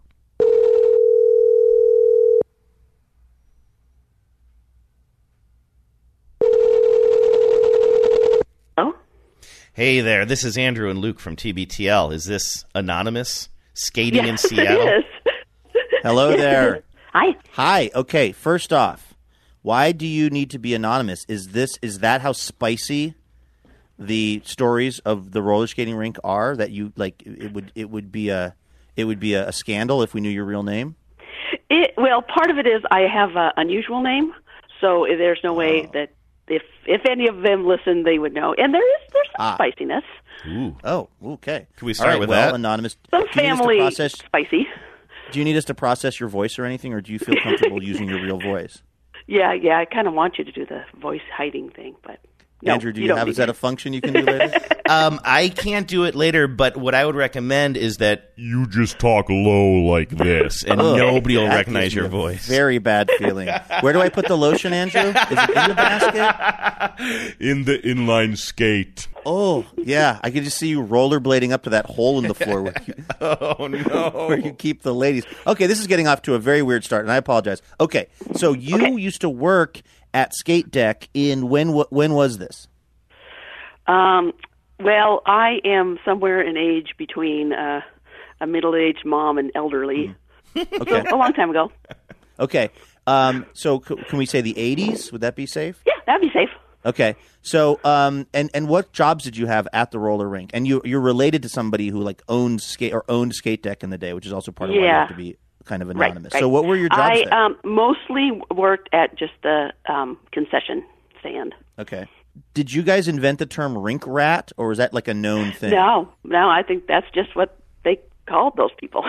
S14: Hey there, this is Andrew and Luke from T B T L. Is this anonymous skating in
S11: Yes, it
S14: Seattle?
S11: is.
S8: Hello there.
S11: Hi.
S8: Hi. Okay. First off, why do you need to be anonymous? Is this is that how spicy the stories of the roller skating rink are? That you like it would it would be a it would be a, a scandal if we knew your real name.
S11: It, well, part of it is I have an unusual name, so there's no way
S8: Oh.
S11: that if if any of them listen, they would know. And there is there's some
S8: Ah.
S11: spiciness.
S14: Ooh.
S8: Oh. Okay.
S14: Can we
S8: All
S14: start
S8: right,
S14: with
S8: well,
S14: that?
S8: anonymous.
S11: Some
S8: do you need us to
S11: family
S8: process,
S11: spicy.
S8: Do you need us to process your voice or anything, or do you feel comfortable using your real voice?
S11: Yeah, yeah. I kind of want you to do the voice hiding thing, but no,
S8: Andrew, do
S11: you
S8: you,
S11: don't
S8: have
S11: need
S8: is that
S11: to.
S8: a function you can do later?
S14: Um, I can't do it later, but what I would recommend is that you just talk low like this, and
S8: Ugh,
S14: nobody will
S8: that
S14: recognize
S8: gives
S14: your
S8: me a
S14: voice.
S8: Very bad feeling. Where do I put the lotion, Andrew? Is it in the basket?
S14: In the inline skate.
S8: Oh, yeah. I could just see you rollerblading up to that hole in the floor where you,
S14: Oh, no.
S8: where you keep the ladies. Okay, this is getting off to a very weird start, and I apologize. Okay, so you
S11: Okay.
S8: used to work at Skate Deck in when? When was this?
S11: Um, well, I am somewhere in age between uh, a middle-aged mom and elderly.
S8: Okay,
S11: A long time ago.
S8: okay. Um, so c- can we say the eighties? Would that be safe?
S11: Yeah, that'd be safe.
S8: Okay. So, um, and and what jobs did you have at the roller rink? And you you're related to somebody who like owned skate or owned Skate Deck in the day, which is also part of why you
S11: Yeah.
S8: have to be kind of
S11: Right,
S8: anonymous.
S11: right.
S8: So, what were your jobs
S11: I
S8: there?
S11: um, mostly worked at just the um, concession stand.
S8: Okay. Did you guys invent the term rink rat, or was that like a known thing?
S11: No, no, I think that's just what they called those people.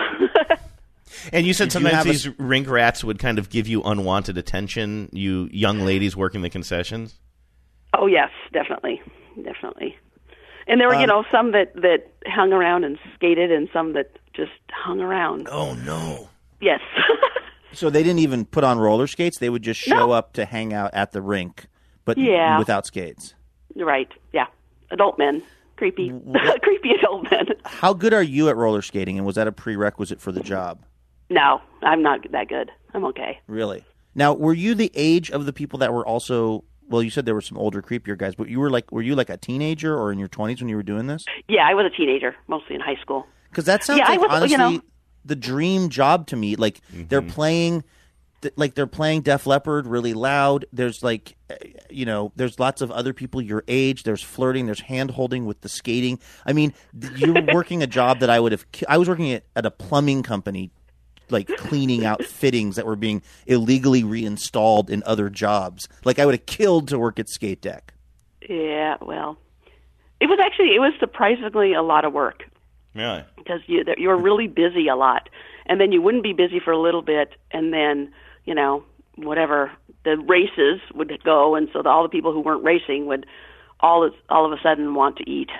S14: And you said
S8: Did you
S14: sometimes
S8: have a
S14: these rink rats would kind of give you unwanted attention, you young ladies working the concessions?
S11: Oh yes, definitely, definitely. And there were, you
S8: Um,
S11: know, some that that hung around and skated, and some that just hung around.
S14: Oh, no.
S11: Yes.
S8: So they didn't even put on roller skates; they would just show
S11: No.
S8: up to hang out at the rink, but
S11: Yeah.
S8: without skates.
S11: Right. Yeah. Adult men, creepy, creepy adult men.
S8: How good are you at roller skating, and was that a prerequisite for the job?
S11: No, I'm not that good. I'm okay.
S8: Really? Now, were you the age of the people that were also? Well, you said there were some older, creepier guys, but you were like, were you like a teenager or in your twenties when you were doing this?
S11: Yeah, I was a teenager, mostly in high school.
S8: Because that sounds
S11: Yeah, I
S8: like
S11: was-
S8: honestly
S11: you know-
S8: the dream job to me. Like they're playing, th- like they're playing Def Leppard really loud. There's like, uh, you know, there's lots of other people your age. There's flirting. There's hand holding with the skating. I mean, th- you're working a job that I would have. ki- I was working at, at a plumbing company, like cleaning out fittings that were being illegally reinstalled in other jobs. Like I would have killed to work at Skate Deck.
S11: Yeah, well, it was actually it was surprisingly a lot of work
S14: Really?
S11: because you you were really busy a lot, and then you wouldn't be busy for a little bit, and then you know whatever the races would go, and so the, all the people who weren't racing would all all of a sudden want to eat.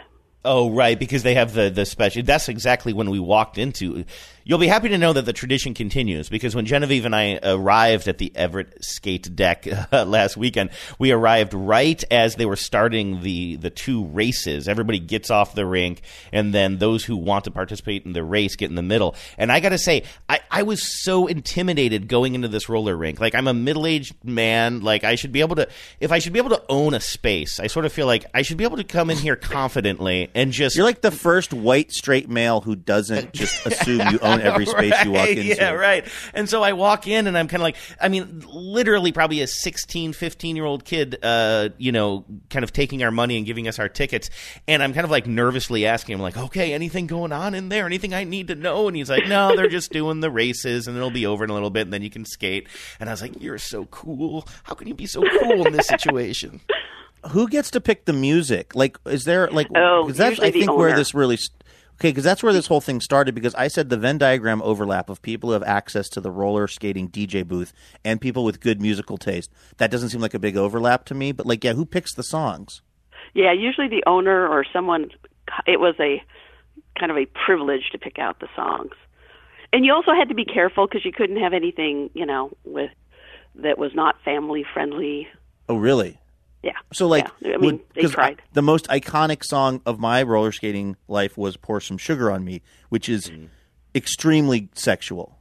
S14: Oh, right, because they have the, the special. That's exactly when we walked into. You'll be happy to know that the tradition continues, because when Genevieve and I arrived at the Everett skate deck uh, last weekend, we arrived right as they were starting the, the two races. Everybody gets off the rink, and then those who want to participate in the race get in the middle. And I got to say, I, I was so intimidated going into this roller rink. Like, I'm a middle-aged man. Like, I should be able to, if I should be able to own a space, I sort of feel like I should be able to come in here confidently and just...
S8: You're like the first white straight male who doesn't just assume you own every space
S14: right,
S8: you walk into.
S14: Yeah, right. And so I walk in and I'm kind of like, I mean, literally probably a sixteen, fifteen-year-old kid, uh, you know, kind of taking our money and giving us our tickets. And I'm kind of like nervously asking him, like, okay, anything going on in there? Anything I need to know? And he's like, no, they're just doing the races and it'll be over in a little bit and then you can skate. And I was like, you're so cool. How can you be so cool in this situation?
S8: Who gets to pick the music? Like, is there like?
S11: Oh,
S8: because that's
S11: usually
S8: I think
S11: the
S8: where
S11: owner.
S8: this really. Okay, because that's where this whole thing started. Because I said the Venn diagram overlap of people who have access to the roller skating D J booth and people with good musical taste. That doesn't seem like a big overlap to me. But like, yeah, who picks the songs?
S11: Yeah, usually the owner or someone. It was a kind of a privilege to pick out the songs, and you also had to be careful because you couldn't have anything, you know, with that was not family friendly.
S8: Oh, really?
S11: Yeah.
S8: So, like,
S11: yeah. I mean, they tried.
S8: I, the most iconic song of my roller skating life was "Pour Some Sugar on Me," which is mm. extremely sexual.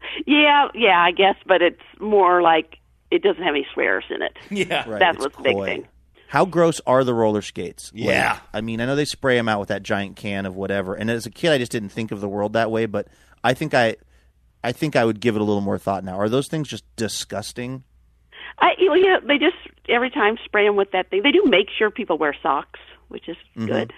S11: Yeah, yeah, I guess, but it's more like it doesn't have any swears in it.
S14: Yeah,
S8: right.
S11: That
S8: It's
S11: was the big
S8: coy.
S11: thing.
S8: How gross are the roller skates?
S14: Yeah.
S8: Like, I mean, I know they spray them out with that giant can of whatever. And as a kid, I just didn't think of the world that way. But I think I, I think I would give it a little more thought now. Are those things just disgusting?
S11: I, you know, yeah, they just every time spray them with that thing. They do make sure people wear socks, which is
S8: Mm-hmm.
S11: good.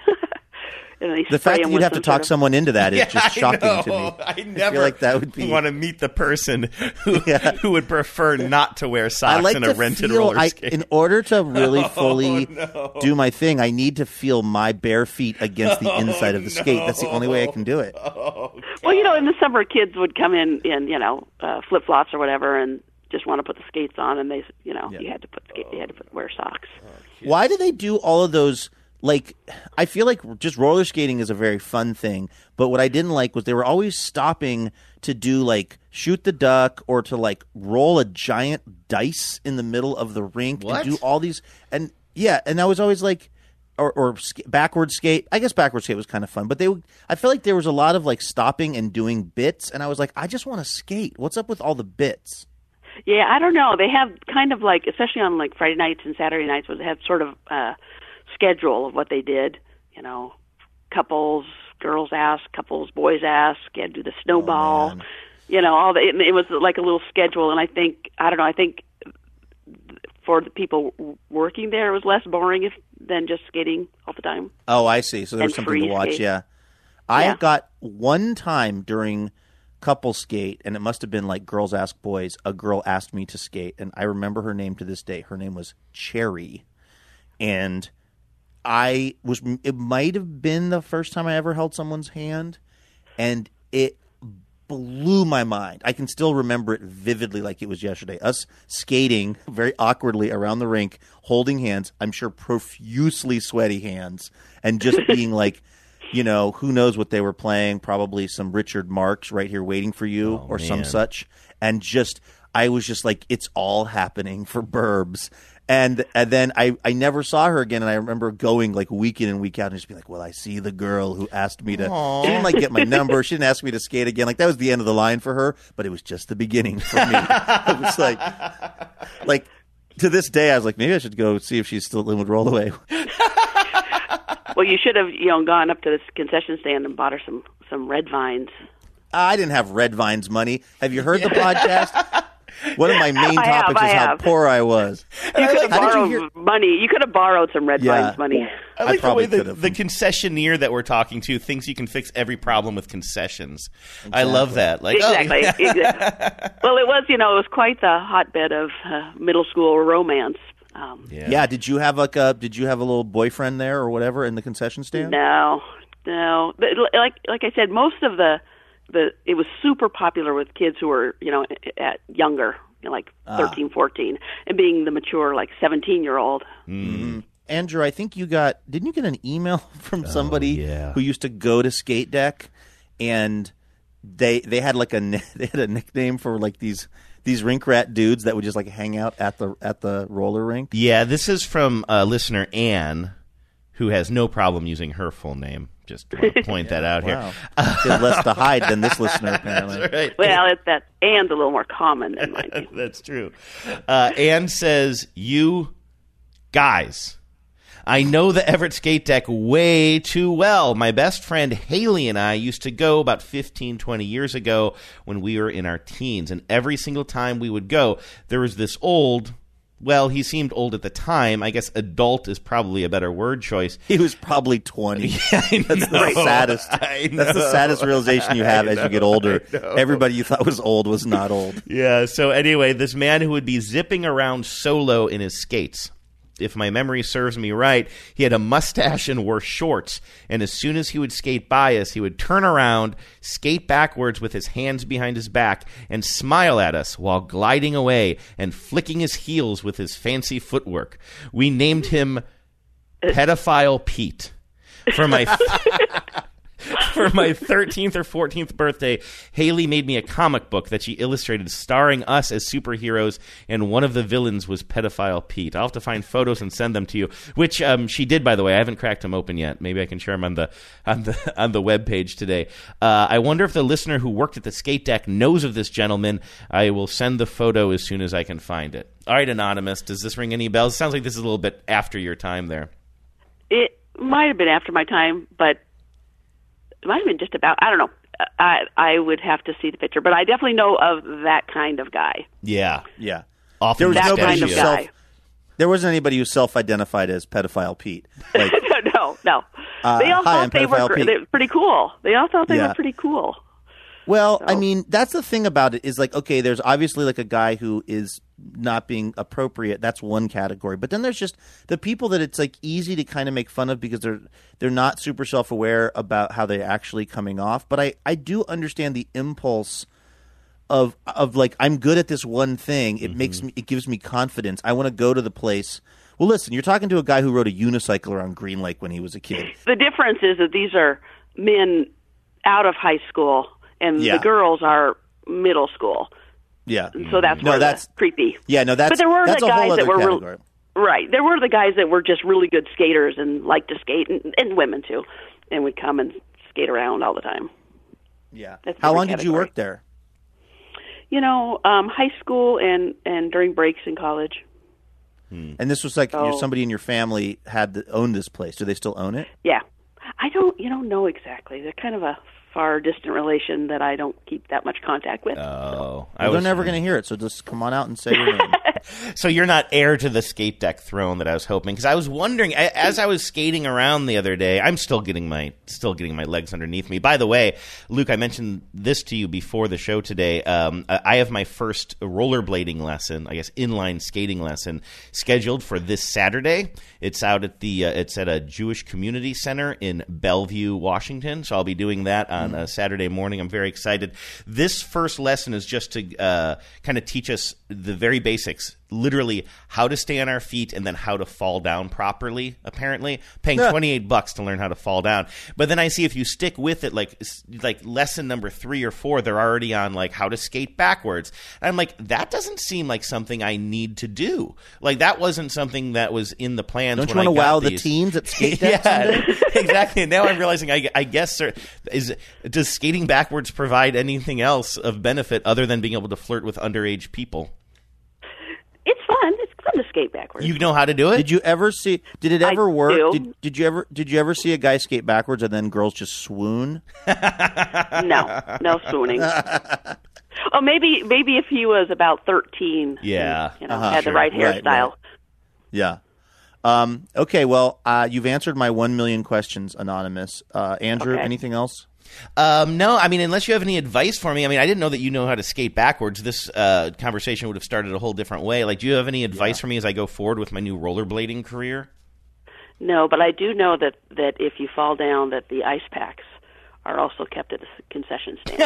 S11: And they
S8: The
S11: spray
S8: fact that
S11: them
S8: you'd
S11: with
S8: have to
S11: some
S8: talk
S11: sort of-
S8: someone into that is
S14: Yeah,
S8: just
S14: I
S8: shocking
S14: know.
S8: to me.
S14: I never
S8: feel like that would be
S14: want to meet the person who
S8: Yeah.
S14: who would prefer not to wear socks
S8: I like
S14: in
S8: to
S14: a rented
S8: feel,
S14: roller
S8: I,
S14: skate.
S8: in order to really
S14: Oh,
S8: fully
S14: no.
S8: do my thing, I need to feel my bare feet against the
S14: Oh,
S8: inside of the skate. That's the only way I can do it.
S14: Oh,
S11: Well, you know, in the summer, kids would come in in you know uh, flip flops or whatever, and just want to put the skates on, and they, you know,
S8: Yeah.
S11: you had to put skate, you had to put, wear socks.
S8: Why do they do all of those? Like, I feel like just roller skating is a very fun thing, but what I didn't like was they were always stopping to do like shoot the duck or to like roll a giant dice in the middle of the rink
S14: What?
S8: and do all these. And yeah, and I was always like, or, or sk- backward skate. I guess backward skate was kind of fun, but they would, I feel like there was a lot of like stopping and doing bits, and I was like, I just want to skate. What's up with all the bits?
S11: Yeah, I don't know. They have kind of like, especially on like Friday nights and Saturday nights, where they have sort of uh, schedule of what they did. You know, couples, girls ask, couples, boys ask. You had to do the snowball.
S8: man.
S11: You know, all the, it, it was like a little schedule. And I think, I don't know, I think for the people working there, it was less boring if than just skating all the time.
S8: Oh, I see. So there was
S11: And
S8: something to
S11: free
S8: watch.
S11: skate.
S8: Yeah, I
S11: Yeah.
S8: got one time during couple skate, and it must have been like Girls Ask Boys. A girl asked me to skate, and I remember her name to this day. Her name was Cherry, and I was. It might have been the first time I ever held someone's hand, and it blew my mind. I can still remember it vividly like it was yesterday. Us skating very awkwardly around the rink, holding hands, I'm sure profusely sweaty hands, and just being like, you know, who knows what they were playing, probably some Richard Marx Right Here Waiting for You
S14: Oh,
S8: or some
S14: man.
S8: such. And just, I was just like, it's all happening for Burbs. And and then I, I never saw her again, and I remember going like week in and week out and just being like, well, I see the girl who asked me to,
S14: Aw.
S8: she didn't like get my number, she didn't ask me to skate again. Like that was the end of the line for her, but it was just the beginning for me. I was like, like to this day, I was like, maybe I should go see if she's still living with Rollaway.
S11: Well, you should have, you know, gone up to this concession stand and bought her some, some red vines.
S8: I didn't have Red Vines money. Have you heard the podcast? One of my main
S11: I have,
S8: topics
S11: I
S8: is how
S11: have.
S8: poor I was.
S11: You could have
S8: How did you
S11: borrowed
S8: hear-
S11: money. You could have borrowed some red
S8: Yeah.
S11: vines money.
S14: I like
S8: I
S14: the
S8: probably
S14: way the,
S8: could have.
S14: the concessioneer that we're talking to thinks you can fix every problem with concessions. I love that. Like, oh,
S11: Exactly. exactly. Well, it was, you know, it was quite the hotbed of uh, middle school romance. Um,
S8: Yeah. Did you have like a Did you have a little boyfriend there or whatever in the concession stand?
S11: No, no. But l- like like I said, most of the the it was super popular with kids who were, you know, at younger, you know, like
S8: Ah.
S11: thirteen, fourteen, and being the mature like seventeen year old.
S14: Mm.
S8: Andrew, I think you got didn't you get an email from somebody
S14: Oh, yeah.
S8: who used to go to Skate Deck, and they they had like a ni- they had a nickname for like these these rink rat dudes that would just like hang out at the at the roller rink.
S14: Yeah, this is from uh, listener Anne, who has no problem using her full name. Just want to point that out
S8: Wow.
S14: here.
S8: She has less to hide than this listener, apparently.
S14: That's right.
S11: Well, it, that and a little more common than mine.
S14: That's true. Uh, Anne says, you guys, I know the Everett Skate Deck way too well. My best friend Haley and I used to go about fifteen, twenty years ago when we were in our teens. And every single time we would go, there was this old... Well, he seemed old at the time. I guess adult is probably a better word choice.
S8: He was probably twenty.
S14: Yeah, I
S8: That's
S14: know.
S8: the saddest.
S14: I
S8: That's the
S14: know.
S8: saddest realization you have
S14: I
S8: as you
S14: know.
S8: get older.
S14: I know.
S8: Everybody you thought was old was not old.
S14: Yeah, so anyway, this man who would be zipping around solo in his skates. If my memory serves me right, he had a mustache and wore shorts. And as soon as he would skate by us, he would turn around, skate backwards with his hands behind his back, and smile at us while gliding away and flicking his heels with his fancy footwork. We named him Pedophile Pete. For my for my thirteenth or fourteenth birthday, Haley made me a comic book that she illustrated starring us as superheroes, and one of the villains was Pedophile Pete. I'll have to find photos and send them to you, which um, she did, by the way. I haven't cracked them open yet. Maybe I can share them on the on the on the webpage today. Uh, I wonder if the listener who worked at the skate deck knows of this gentleman. I will send the photo as soon as I can find it. All right, Anonymous, does this ring any bells? It sounds like this is a little bit after your time there.
S11: It might have been after my time, but it might have been just about. I don't know. I I would have to see the picture, but I definitely know of that kind of guy.
S14: Yeah,
S8: yeah.
S14: Often
S8: There was
S11: that
S8: nobody
S11: kind of
S8: who
S11: guy.
S8: self- There wasn't anybody who self-identified as Pedophile Pete. Like,
S11: no, no.
S8: Uh,
S11: They all
S8: hi,
S11: thought
S8: I'm
S11: they were
S8: Pedophile
S11: gr-
S8: Pete.
S11: they were pretty cool. They all thought they
S8: Yeah.
S11: were pretty cool.
S8: well, I mean, that's the thing about it is like, okay, there's obviously like a guy who is not being appropriate. That's one category. But then there's just the people that it's like easy to kind of make fun of because they're they're not super self-aware about how they're actually coming off. But I, I do understand the impulse of of like, I'm good at this one thing. It makes me it gives me confidence. I want to go to the place. Well, listen, you're talking to a guy who rode a unicycle around Green Lake when he was a kid.
S11: The difference is that these are men out of high school, and
S8: Yeah.
S11: the girls are middle school.
S8: Yeah.
S11: So that's
S8: no,
S11: where
S8: that's
S11: the creepy.
S8: Yeah, no, that's
S11: but there were
S8: that's
S11: the
S8: a whole
S11: guys
S8: other
S11: that were real-
S8: category.
S11: right. There were the guys that were just really good skaters and liked to skate, and, and women too, and would come and skate around all the time.
S8: Yeah.
S11: That's a
S8: How
S11: different
S8: long did you
S11: category.
S8: work there?
S11: You know, um, high school and and during breaks in college.
S8: And this was like
S11: So-
S8: you somebody in your family had the, owned this place. Do they still own it?
S11: Yeah, I don't. You don't know exactly. They're kind of a far distant relation that I don't keep that much contact with.
S14: Oh,
S8: Well, they're never going to hear it, so just come on out and say your name.
S14: So you're not heir to the skate deck throne that I was hoping, because I was wondering a- as I was skating around the other day. I'm still getting my still getting my legs underneath me. By the way, Luke, I mentioned this to you before the show today. Um, I I have my first rollerblading lesson, I guess inline skating lesson, scheduled for this Saturday. It's out at the uh, it's at a Jewish community center in Bellevue, Washington. So I'll be doing that on a Saturday morning. I'm very excited. This first lesson is just to uh, kind of teach us the very basics, literally how to stay on our feet and then how to fall down properly, apparently. Paying twenty-eight bucks to learn how to fall down. But then I see if you stick with it, like like lesson number three or four, they're already on like how to skate backwards. And I'm like, that doesn't seem like something I need to do. Like that wasn't something that was in the plans.
S8: Don't you
S14: when
S8: want
S14: I
S8: to
S14: got
S8: wow the
S14: these.
S8: teens at skate decks?
S14: Yeah, exactly. And now I'm realizing, I, I guess, sir, is does skating backwards provide anything else of benefit other than being able to flirt with underage people?
S11: It's fun. It's fun to skate backwards.
S14: You know how to do it?
S8: Did you ever see? Did it ever
S11: I
S8: work?
S11: do.
S8: Did, did you ever? Did you ever see a guy skate backwards and then girls just swoon?
S11: No, no swooning. Oh, maybe maybe if he was about thirteen.
S14: Yeah.
S11: and, you know,
S8: Uh-huh,
S11: had
S8: sure.
S11: the right
S8: Right,
S11: hairstyle.
S8: right. Yeah. Um, okay. Well, uh, you've answered my one million questions, Anonymous. Uh, Andrew,
S11: Okay.
S8: anything else?
S14: Um, no, I mean, unless you have any advice for me. I mean, I didn't know that you know how to skate backwards. This uh, conversation would have started a whole different way. Like, do you have any advice for me as I go forward with my new rollerblading career?
S11: No, but I do know that that if you fall down, that the ice packs are also kept at the concession stand.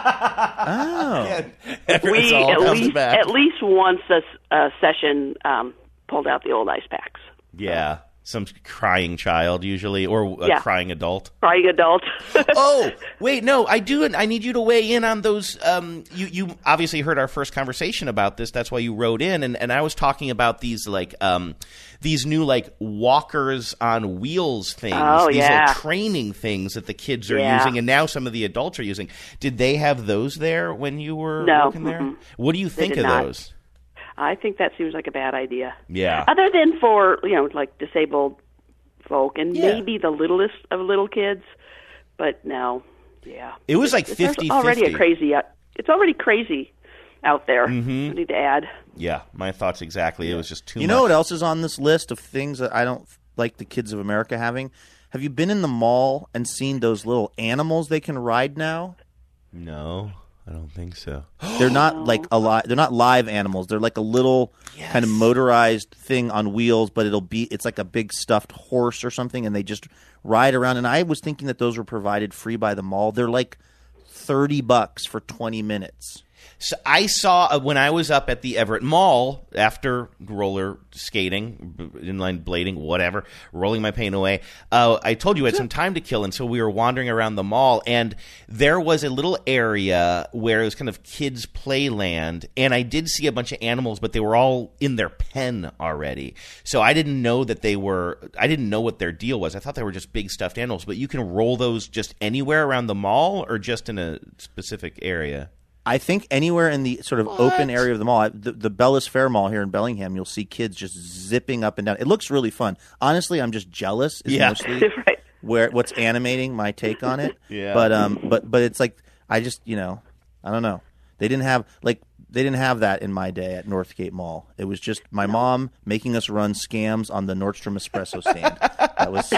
S8: Oh.
S11: we
S14: all
S11: at
S14: comes
S11: least
S14: back.
S11: at least once a, s- a session um, pulled out the old ice packs.
S14: Yeah. Some crying child, usually, or a
S11: Yeah.
S14: crying adult.
S11: Crying adult.
S14: Oh, wait, no, I do. I need you to weigh in on those. Um, you, you obviously heard our first conversation about this. That's why you wrote in, and, and I was talking about these like um, these new like walkers on wheels things.
S11: Oh,
S14: these
S11: yeah.
S14: like training things that the kids are
S11: Yeah.
S14: using, and now some of the adults are using. Did they have those there when you were
S11: No,
S14: working there?
S11: mm-mm.
S14: What do you
S11: They
S14: think
S11: did
S14: of
S11: not.
S14: those?
S11: I think that seems like a bad idea.
S14: Yeah.
S11: Other than for, you know, like disabled folk and
S14: Yeah.
S11: maybe the littlest of little kids, but no, yeah.
S14: It was like
S11: There's
S14: fifty
S11: already
S14: fifty.
S11: a crazy, uh, it's already crazy out there.
S14: Mhm.
S11: I need to add.
S14: Yeah, my thoughts exactly. It was just too
S8: You
S14: much.
S8: know what else is on this list of things that I don't like the kids of America having? Have you been in the mall and seen those little animals they can ride now?
S14: No, I don't think so.
S8: They're not like alive. They're not live animals. They're like a little kind of motorized thing on wheels, but it'll be it's like a big stuffed horse or something, and they just ride around. And I was thinking that those were provided free by the mall. They're like thirty bucks for twenty minutes.
S14: So I saw uh, when I was up at the Everett Mall after roller skating, b- inline blading, whatever, rolling my pain away. Uh, I told you I had some time to kill, and so we were wandering around the mall, and there was a little area where it was kind of kids' playland, and I did see a bunch of animals, but they were all in their pen already. So I didn't know that they were. I didn't know what their deal was. I thought they were just big stuffed animals. But you can roll those just anywhere around the mall, or just in a specific area.
S8: I think anywhere in the sort of open area of the mall, the, the Bellis Fair Mall here in Bellingham, you'll see kids just zipping up and down. It looks really fun. Honestly, I'm just jealous. Is
S14: Yeah.
S8: mostly
S11: Right.
S8: where what's animating my take on it.
S14: Yeah.
S8: But um, but but it's like I just you know I don't know. They didn't have like they didn't have that in my day at Northgate Mall. It was just my mom making us run scams on the Nordstrom espresso stand. That was.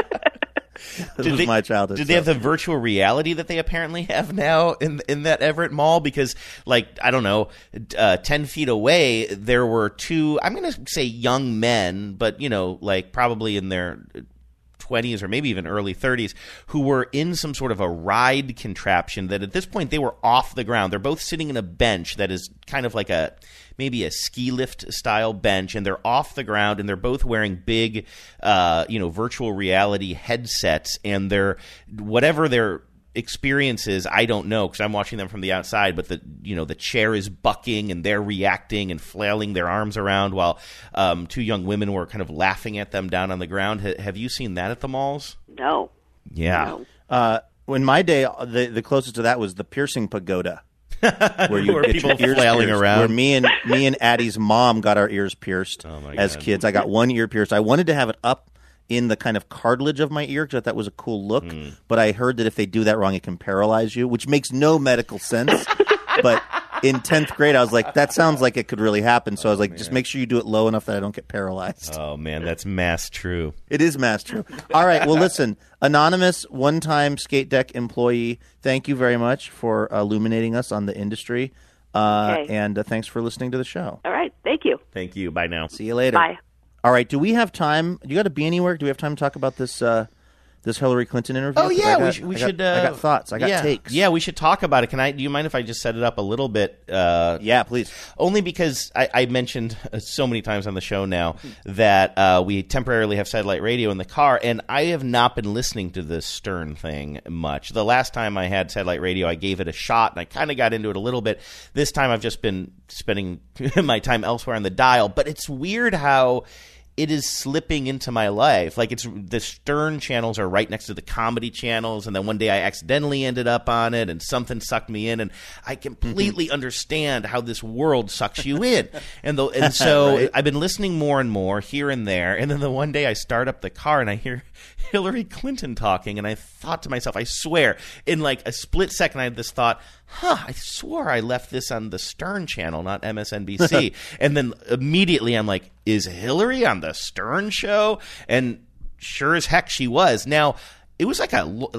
S8: That
S14: Did
S8: was
S14: they,
S8: my childhood.
S14: Did they have
S8: stuff.
S14: the virtual reality that they apparently have now in in that Everett Mall? Because, like, I don't know, uh, ten feet away, there were two, I'm going to say young men, but, you know, like probably in their twenties or maybe even early thirties, who were in some sort of a ride contraption that at this point they were off the ground. They're both sitting in a bench that is kind of like a maybe a ski lift style bench, and they're off the ground, and they're both wearing big, uh, you know, virtual reality headsets, and they're whatever their experience is, I don't know because I'm watching them from the outside. But the you know the chair is bucking, and they're reacting and flailing their arms around while um, two young women were kind of laughing at them down on the ground. H- have you seen that at the malls?
S11: No.
S14: Yeah.
S11: No.
S8: Uh, in my day, the the closest to that was the piercing pagoda. Where you
S14: Where
S8: get
S14: people
S8: your ears
S14: flailing
S8: pierced,
S14: around.
S8: Where me and me and Addie's mom got our ears pierced
S14: Oh, my
S8: as
S14: God.
S8: kids. I got one ear pierced. I wanted to have it up in the kind of cartilage of my ear because I thought that was a cool look.
S14: Hmm.
S8: But I heard that if they do that wrong, it can paralyze you, which makes no medical sense. But in tenth grade, I was like, that sounds like it could really happen. So I was like, just make sure you do it low enough that I don't get paralyzed.
S14: Oh man, that's mass true.
S8: It is mass true. All right. Well, listen, anonymous one-time skate deck employee, thank you very much for illuminating us on the industry. Uh,
S11: Okay.
S8: And uh, thanks for listening to the show.
S11: All right. Thank you.
S14: Thank you. Bye now.
S8: See you later.
S11: Bye.
S8: All right. Do we have time? You got to be anywhere? Do we have time to talk about this uh, this Hillary Clinton interview?
S14: Oh
S8: 'Cause
S14: yeah,
S8: I got-
S14: we, sh- we
S8: I got-
S14: should. Uh,
S8: I got thoughts. I got
S14: yeah.
S8: takes.
S14: Yeah, we should talk about it. Can I? Do you mind if I just set it up a little bit? Uh,
S8: Yeah, please.
S14: Only because I, I mentioned uh, so many times on the show now that uh, we temporarily have satellite radio in the car, and I have not been listening to this Stern thing much. The last time I had satellite radio, I gave it a shot, and I kind of got into it a little bit. This time, I've just been spending my time elsewhere on the dial. But it's weird how it is slipping into my life. Like it's the Stern channels are right next to the comedy channels, and then one day I accidentally ended up on it, and something sucked me in, and I completely understand how this world sucks you in. And the, and so
S8: Right.
S14: I've been listening more and more here and there, and then the one day I start up the car and I hear Hillary Clinton talking, and I thought to myself, I swear, in like a split second, I had this thought, huh, I swore I left this on the Stern channel, not M S N B C. And then immediately I'm like, is Hillary on the Stern show? And sure as heck she was. Now, it was like a like a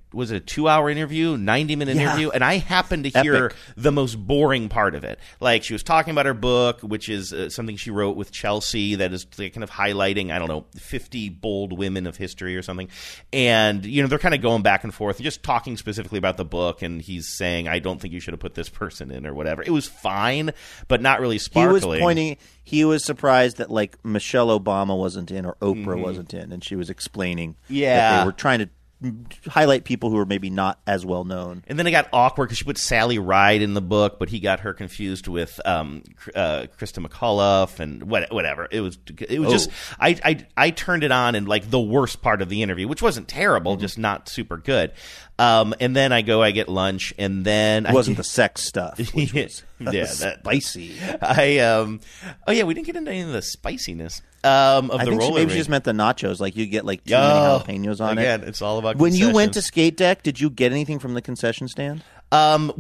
S14: was it a two-hour interview, ninety-minute
S8: Yeah.
S14: interview, and I happened to hear
S8: Epic.
S14: the most boring part of it. Like, she was talking about her book, which is uh, something she wrote with Chelsea that is like, kind of highlighting, I don't know, fifty bold women of history or something. And, you know, they're kind of going back and forth, just talking specifically about the book, and he's saying, I don't think you should have put this person in or whatever. It was fine, but not really
S8: He
S14: sparkling.
S8: was pointing. He was surprised that like Michelle Obama wasn't in or Oprah
S14: Mhm.
S8: wasn't in, and she was explaining
S14: Yeah.
S8: that they were trying to highlight people who are maybe not as well known.
S14: And then it got awkward because she put Sally Ride in the book, but he got her confused with um, uh, Krista McAuliffe and what, whatever. It was it was
S8: Oh.
S14: just I, I I turned it on in like the worst part of the interview, which wasn't terrible, just not super good. Um, and then I go, I get lunch, and then
S8: It wasn't
S14: I,
S8: the sex stuff, which was
S14: yeah, that,
S8: spicy.
S14: I um, oh yeah, we didn't get into any of the spiciness um, of
S8: I
S14: the
S8: think she,
S14: roller
S8: maybe she
S14: rink.
S8: just meant the nachos. Like you get like too
S14: Oh,
S8: many jalapenos on
S14: again,
S8: it.
S14: it's all about
S8: when you went to
S14: concessions.
S8: Skate Deck. Did you get anything from the concession stand?
S14: Um,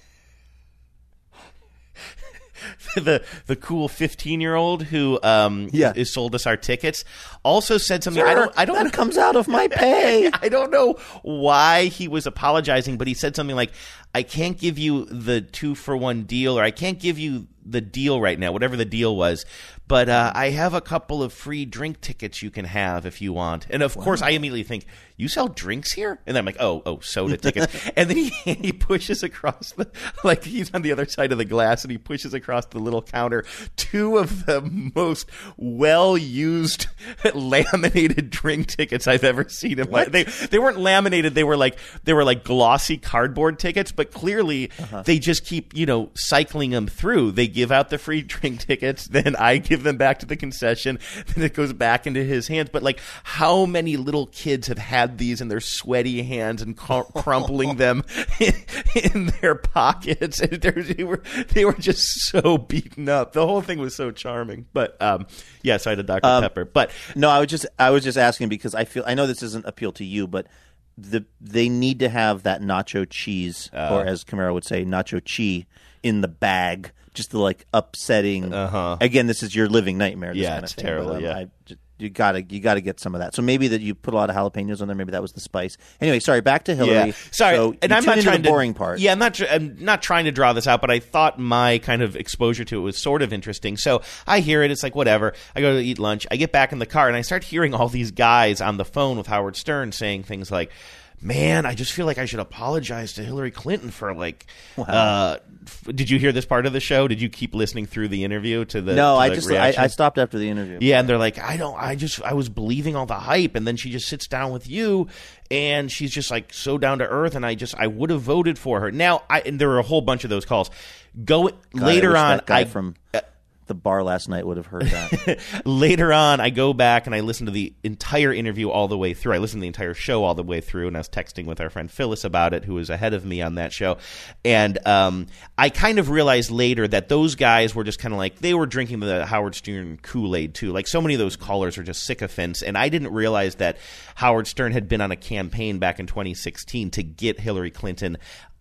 S14: the the cool fifteen year old who um
S8: Yeah.
S14: is sold us our tickets also said something.
S8: Sir,
S14: I don't. I don't.
S8: that comes out of my pay.
S14: I don't know why he was apologizing, but he said something like, "I can't give you the two for one deal, or I can't give you the deal right now, whatever the deal was. But uh, I have a couple of free drink tickets you can have if you want." And of course, I immediately think, "You sell drinks here?" And then I'm like, "Oh, oh, soda tickets." And then he he pushes across the like he's on the other side of the glass, and he pushes across the little counter two of the most well used laminated drink tickets I've ever seen in my. They they weren't laminated; they were like they were like glossy cardboard tickets, but clearly
S8: Uh-huh.
S14: they just keep you know cycling them through. They give out the free drink tickets, then I give them back to the concession, then it goes back into his hands. But like, how many little kids have had these in their sweaty hands and cr- crumpling them in, in their pockets? And they're- they were they were just so beaten up. The whole thing was so charming. But um, yes, I had a Doctor
S8: Um,
S14: Pepper. But
S8: No, I was just I was just asking because I feel I know this doesn't appeal to you, but the they need to have that nacho cheese,
S14: Uh.
S8: or as Camaro would say, nacho chi, in the bag. Just the like upsetting.
S14: Uh-huh.
S8: Again, this is your living nightmare. This
S14: Yeah,
S8: kind
S14: it's
S8: of thing,
S14: terrible,
S8: but, um,
S14: yeah.
S8: I just, you gotta you gotta get some of that. So maybe that you put a lot of jalapenos on there. Maybe that was the spice. Anyway, sorry. Back to Hillary.
S14: Yeah. Sorry,
S8: So
S14: and
S8: you
S14: I'm
S8: tune
S14: not
S8: into
S14: trying
S8: the boring
S14: to,
S8: part.
S14: Yeah, I'm not. tr- I'm not trying to draw this out, but I thought my kind of exposure to it was sort of interesting. So I hear it. It's like whatever. I go to eat lunch. I get back in the car, and I start hearing all these guys on the phone with Howard Stern saying things like, "Man, I just feel like I should apologize to Hillary Clinton for like."
S8: Wow.
S14: Uh, f- did you hear this part of the show? Did you keep listening through the interview to the?
S8: No,
S14: to
S8: I
S14: the
S8: just I,
S14: reaction?
S8: I stopped after the interview.
S14: Yeah, and they're like, I don't, I just, I was believing all the hype, and then she just sits down with you, and she's just like so down to earth, and I just, I would have voted for her. Now, I, and there were a whole bunch of those calls. Go
S8: God,
S14: later
S8: I wish
S14: on,
S8: that guy
S14: I
S8: from the bar last night would have heard that.
S14: later on, I go back and I listen to the entire interview all the way through. I listened to the entire show all the way through, and I was texting with our friend Phyllis about it, who was ahead of me on that show. And um, I kind of realized later that those guys were just kind of like, they were drinking the Howard Stern Kool-Aid too. Like, so many of those callers are just sycophants. And I didn't realize that Howard Stern had been on a campaign back in twenty sixteen to get Hillary Clinton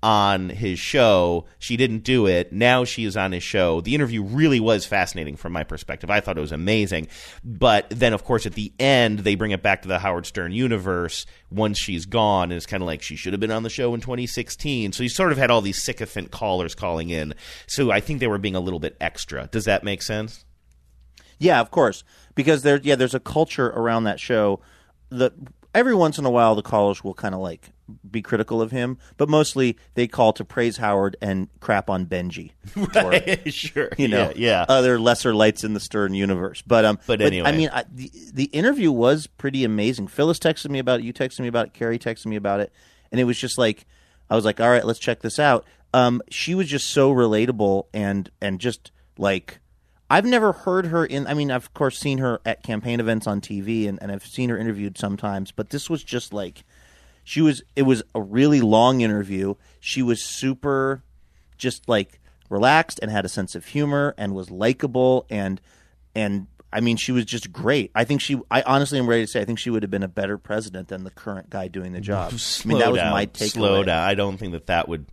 S14: on his show. She didn't do it. Now she is on his show. The interview really was fascinating from my perspective. I thought it was amazing. But then, of course, at the end, they bring it back to the Howard Stern universe once she's gone. And it's kind of like, she should have been on the show in twenty sixteen. So you sort of had all these sycophant callers calling in. So I think they were being a little bit extra. Does that make sense?
S8: Yeah, of course, because there, yeah, there's a culture around that show. The every once in a while, the callers will kind of like be critical of him, but mostly they call to praise Howard and crap on Benji,
S14: Right, sure.
S8: you know,
S14: Yeah, yeah.
S8: other lesser lights in the Stern universe. But um,
S14: But anyway.
S8: I mean, I, the the interview was pretty amazing. Phyllis texted me about it. You texted me about it. Carrie texted me about it, and it was just like, I was like, all right, let's check this out. Um, she was just so relatable and and just like. I've never heard her in. I mean, I've of course seen her at campaign events on T V, and, and I've seen her interviewed sometimes. But this was just like, she was. It was a really long interview. She was super, just like relaxed and had a sense of humor and was likable and and I mean, she was just great. I think she. I honestly am ready to say I think she would have been a better president than the current guy doing the job.
S14: Slow
S8: I mean, that was
S14: down.
S8: my takeaway.
S14: Slow down. I don't think that that would.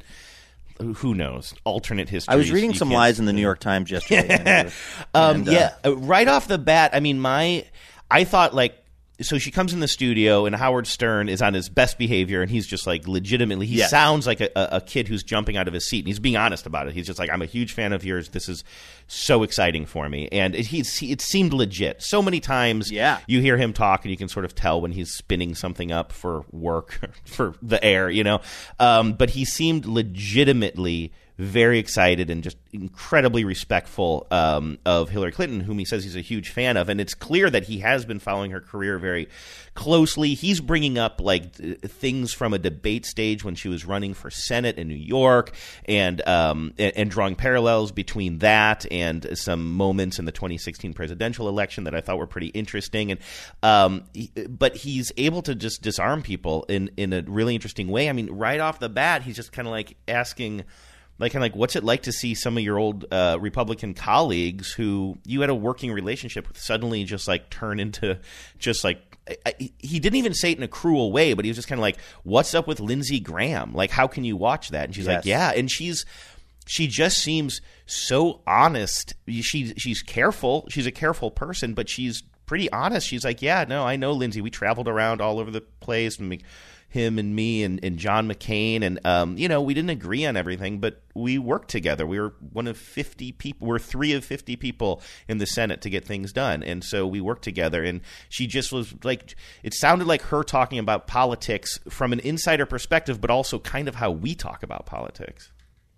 S14: Who knows? Alternate history.
S8: I was reading some lies in the New York Times yesterday.
S14: um,
S8: and, uh,
S14: yeah, uh, right off the bat. I mean, my I thought like so she comes in the studio, and Howard Stern is on his best behavior, and he's just like legitimately, he
S8: Yes.
S14: sounds like a, a kid who's jumping out of his seat, and he's being honest about it. He's just like, I'm a huge fan of yours. This is so exciting for me. And it, he's, it seemed legit. So many times
S8: yeah.
S14: you hear him talk, and you can sort of tell when he's spinning something up for work, for the air, you know. Um, but he seemed legitimately very excited and just incredibly respectful um, of Hillary Clinton, whom he says he's a huge fan of. And it's clear that he has been following her career very closely. He's bringing up like th- things from a debate stage when she was running for Senate in New York, and, um, and and drawing parallels between that and some moments in the twenty sixteen presidential election that I thought were pretty interesting. And um, he, but he's able to just disarm people in in a really interesting way. I mean, right off the bat, he's just kind of like asking. Like, kind of like, what's it like to see some of your old uh, Republican colleagues who you had a working relationship with suddenly just like turn into just like I, I, he didn't even say it in a cruel way, but he was just kind of like, what's up with Lindsey Graham? Like, how can you watch that? And she's
S8: Yes.
S14: like, yeah. And she's she just seems so honest. She, she's careful. She's a careful person, but she's pretty honest. She's like, yeah, no, I know Lindsey. We traveled around all over the place, and we, him and me and, and John McCain, and um, you know, we didn't agree on everything, but we worked together. We were one of fifty people. We're three of fifty people in the Senate to get things done, and so we worked together. And she just was like, it sounded like her talking about politics from an insider perspective, but also kind of how we talk about politics.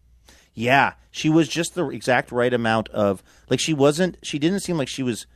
S8: Yeah, she was just the exact right amount of like she wasn't. She didn't seem like she was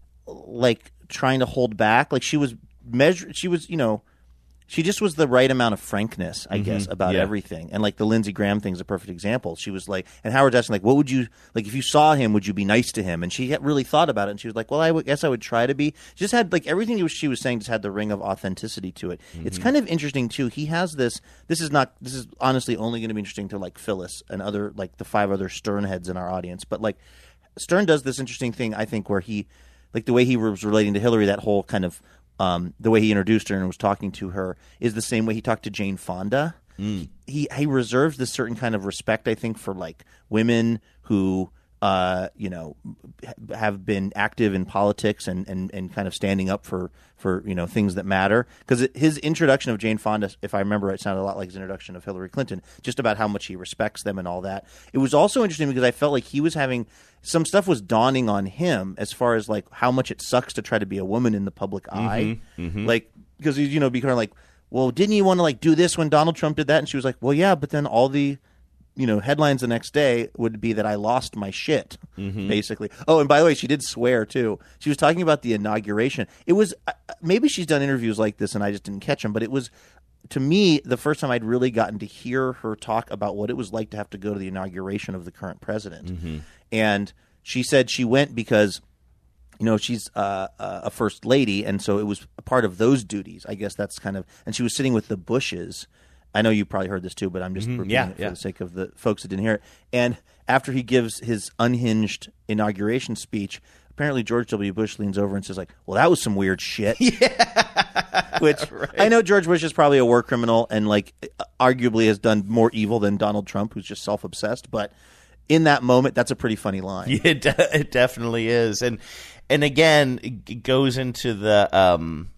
S8: like trying to hold back. Like she was measure. She was, you know. She just was the right amount of frankness, I mm-hmm. guess, about
S14: yeah.
S8: everything. And like the Lindsey Graham thing's a perfect example. She was like, and Howard's asking, like, what would you, like, if you saw him, would you be nice to him? And she had really thought about it. And she was like, well, I would, guess I would try to be. She just had, like, everything she was saying just had the ring of authenticity to it. Mm-hmm. It's kind of interesting, too. He has this, this is not, this is honestly only going to be interesting to, like, Phyllis and other, like, the five other Stern heads in our audience. But, like, Stern does this interesting thing, I think, where he, like, the way he was relating to Hillary, that whole kind of, Um, the way he introduced her and was talking to her is the same way he talked to Jane Fonda. Mm. He he reserves this certain kind of respect, I think, for like women who uh, you know have been active in politics and, and, and kind of standing up for, for you know things that matter. Because his introduction of Jane Fonda, if I remember, it sounded a lot like his introduction of Hillary Clinton, just about how much he respects them and all that. It was also interesting because I felt like he was having. Some stuff was dawning on him as far as like how much it sucks to try to be a woman in the public eye,
S14: mm-hmm, mm-hmm.
S8: like because you know be kind of like, well, didn't you want to like do this when Donald Trump did that? And she was like, well, yeah, but then all the you know headlines the next day would be that I lost my shit,
S14: mm-hmm.
S8: basically. Oh, and by the way, she did swear too. She was talking about the inauguration. It was uh, maybe she's done interviews like this and I just didn't catch them, but it was. To me, the first time I'd really gotten to hear her talk about what it was like to have to go to the inauguration of the current president.
S14: Mm-hmm.
S8: And she said she went because, you know, she's uh, a first lady, and so it was a part of those duties. I guess that's kind of – and she was sitting with the Bushes. I know you probably heard this too, but I'm just
S14: mm-hmm.
S8: repeating
S14: yeah,
S8: it for
S14: yeah.
S8: the sake of the folks that didn't hear it. And after he gives his unhinged inauguration speech, apparently George W. Bush leans over and says, like, well, that was some weird shit.
S14: Yeah.
S8: Which
S14: right.
S8: I know George Bush is probably a war criminal and, like, arguably has done more evil than Donald Trump, who's just self-obsessed. But in that moment, that's a pretty funny line.
S14: Yeah, it, de- it definitely is. And, and again, it goes into the um,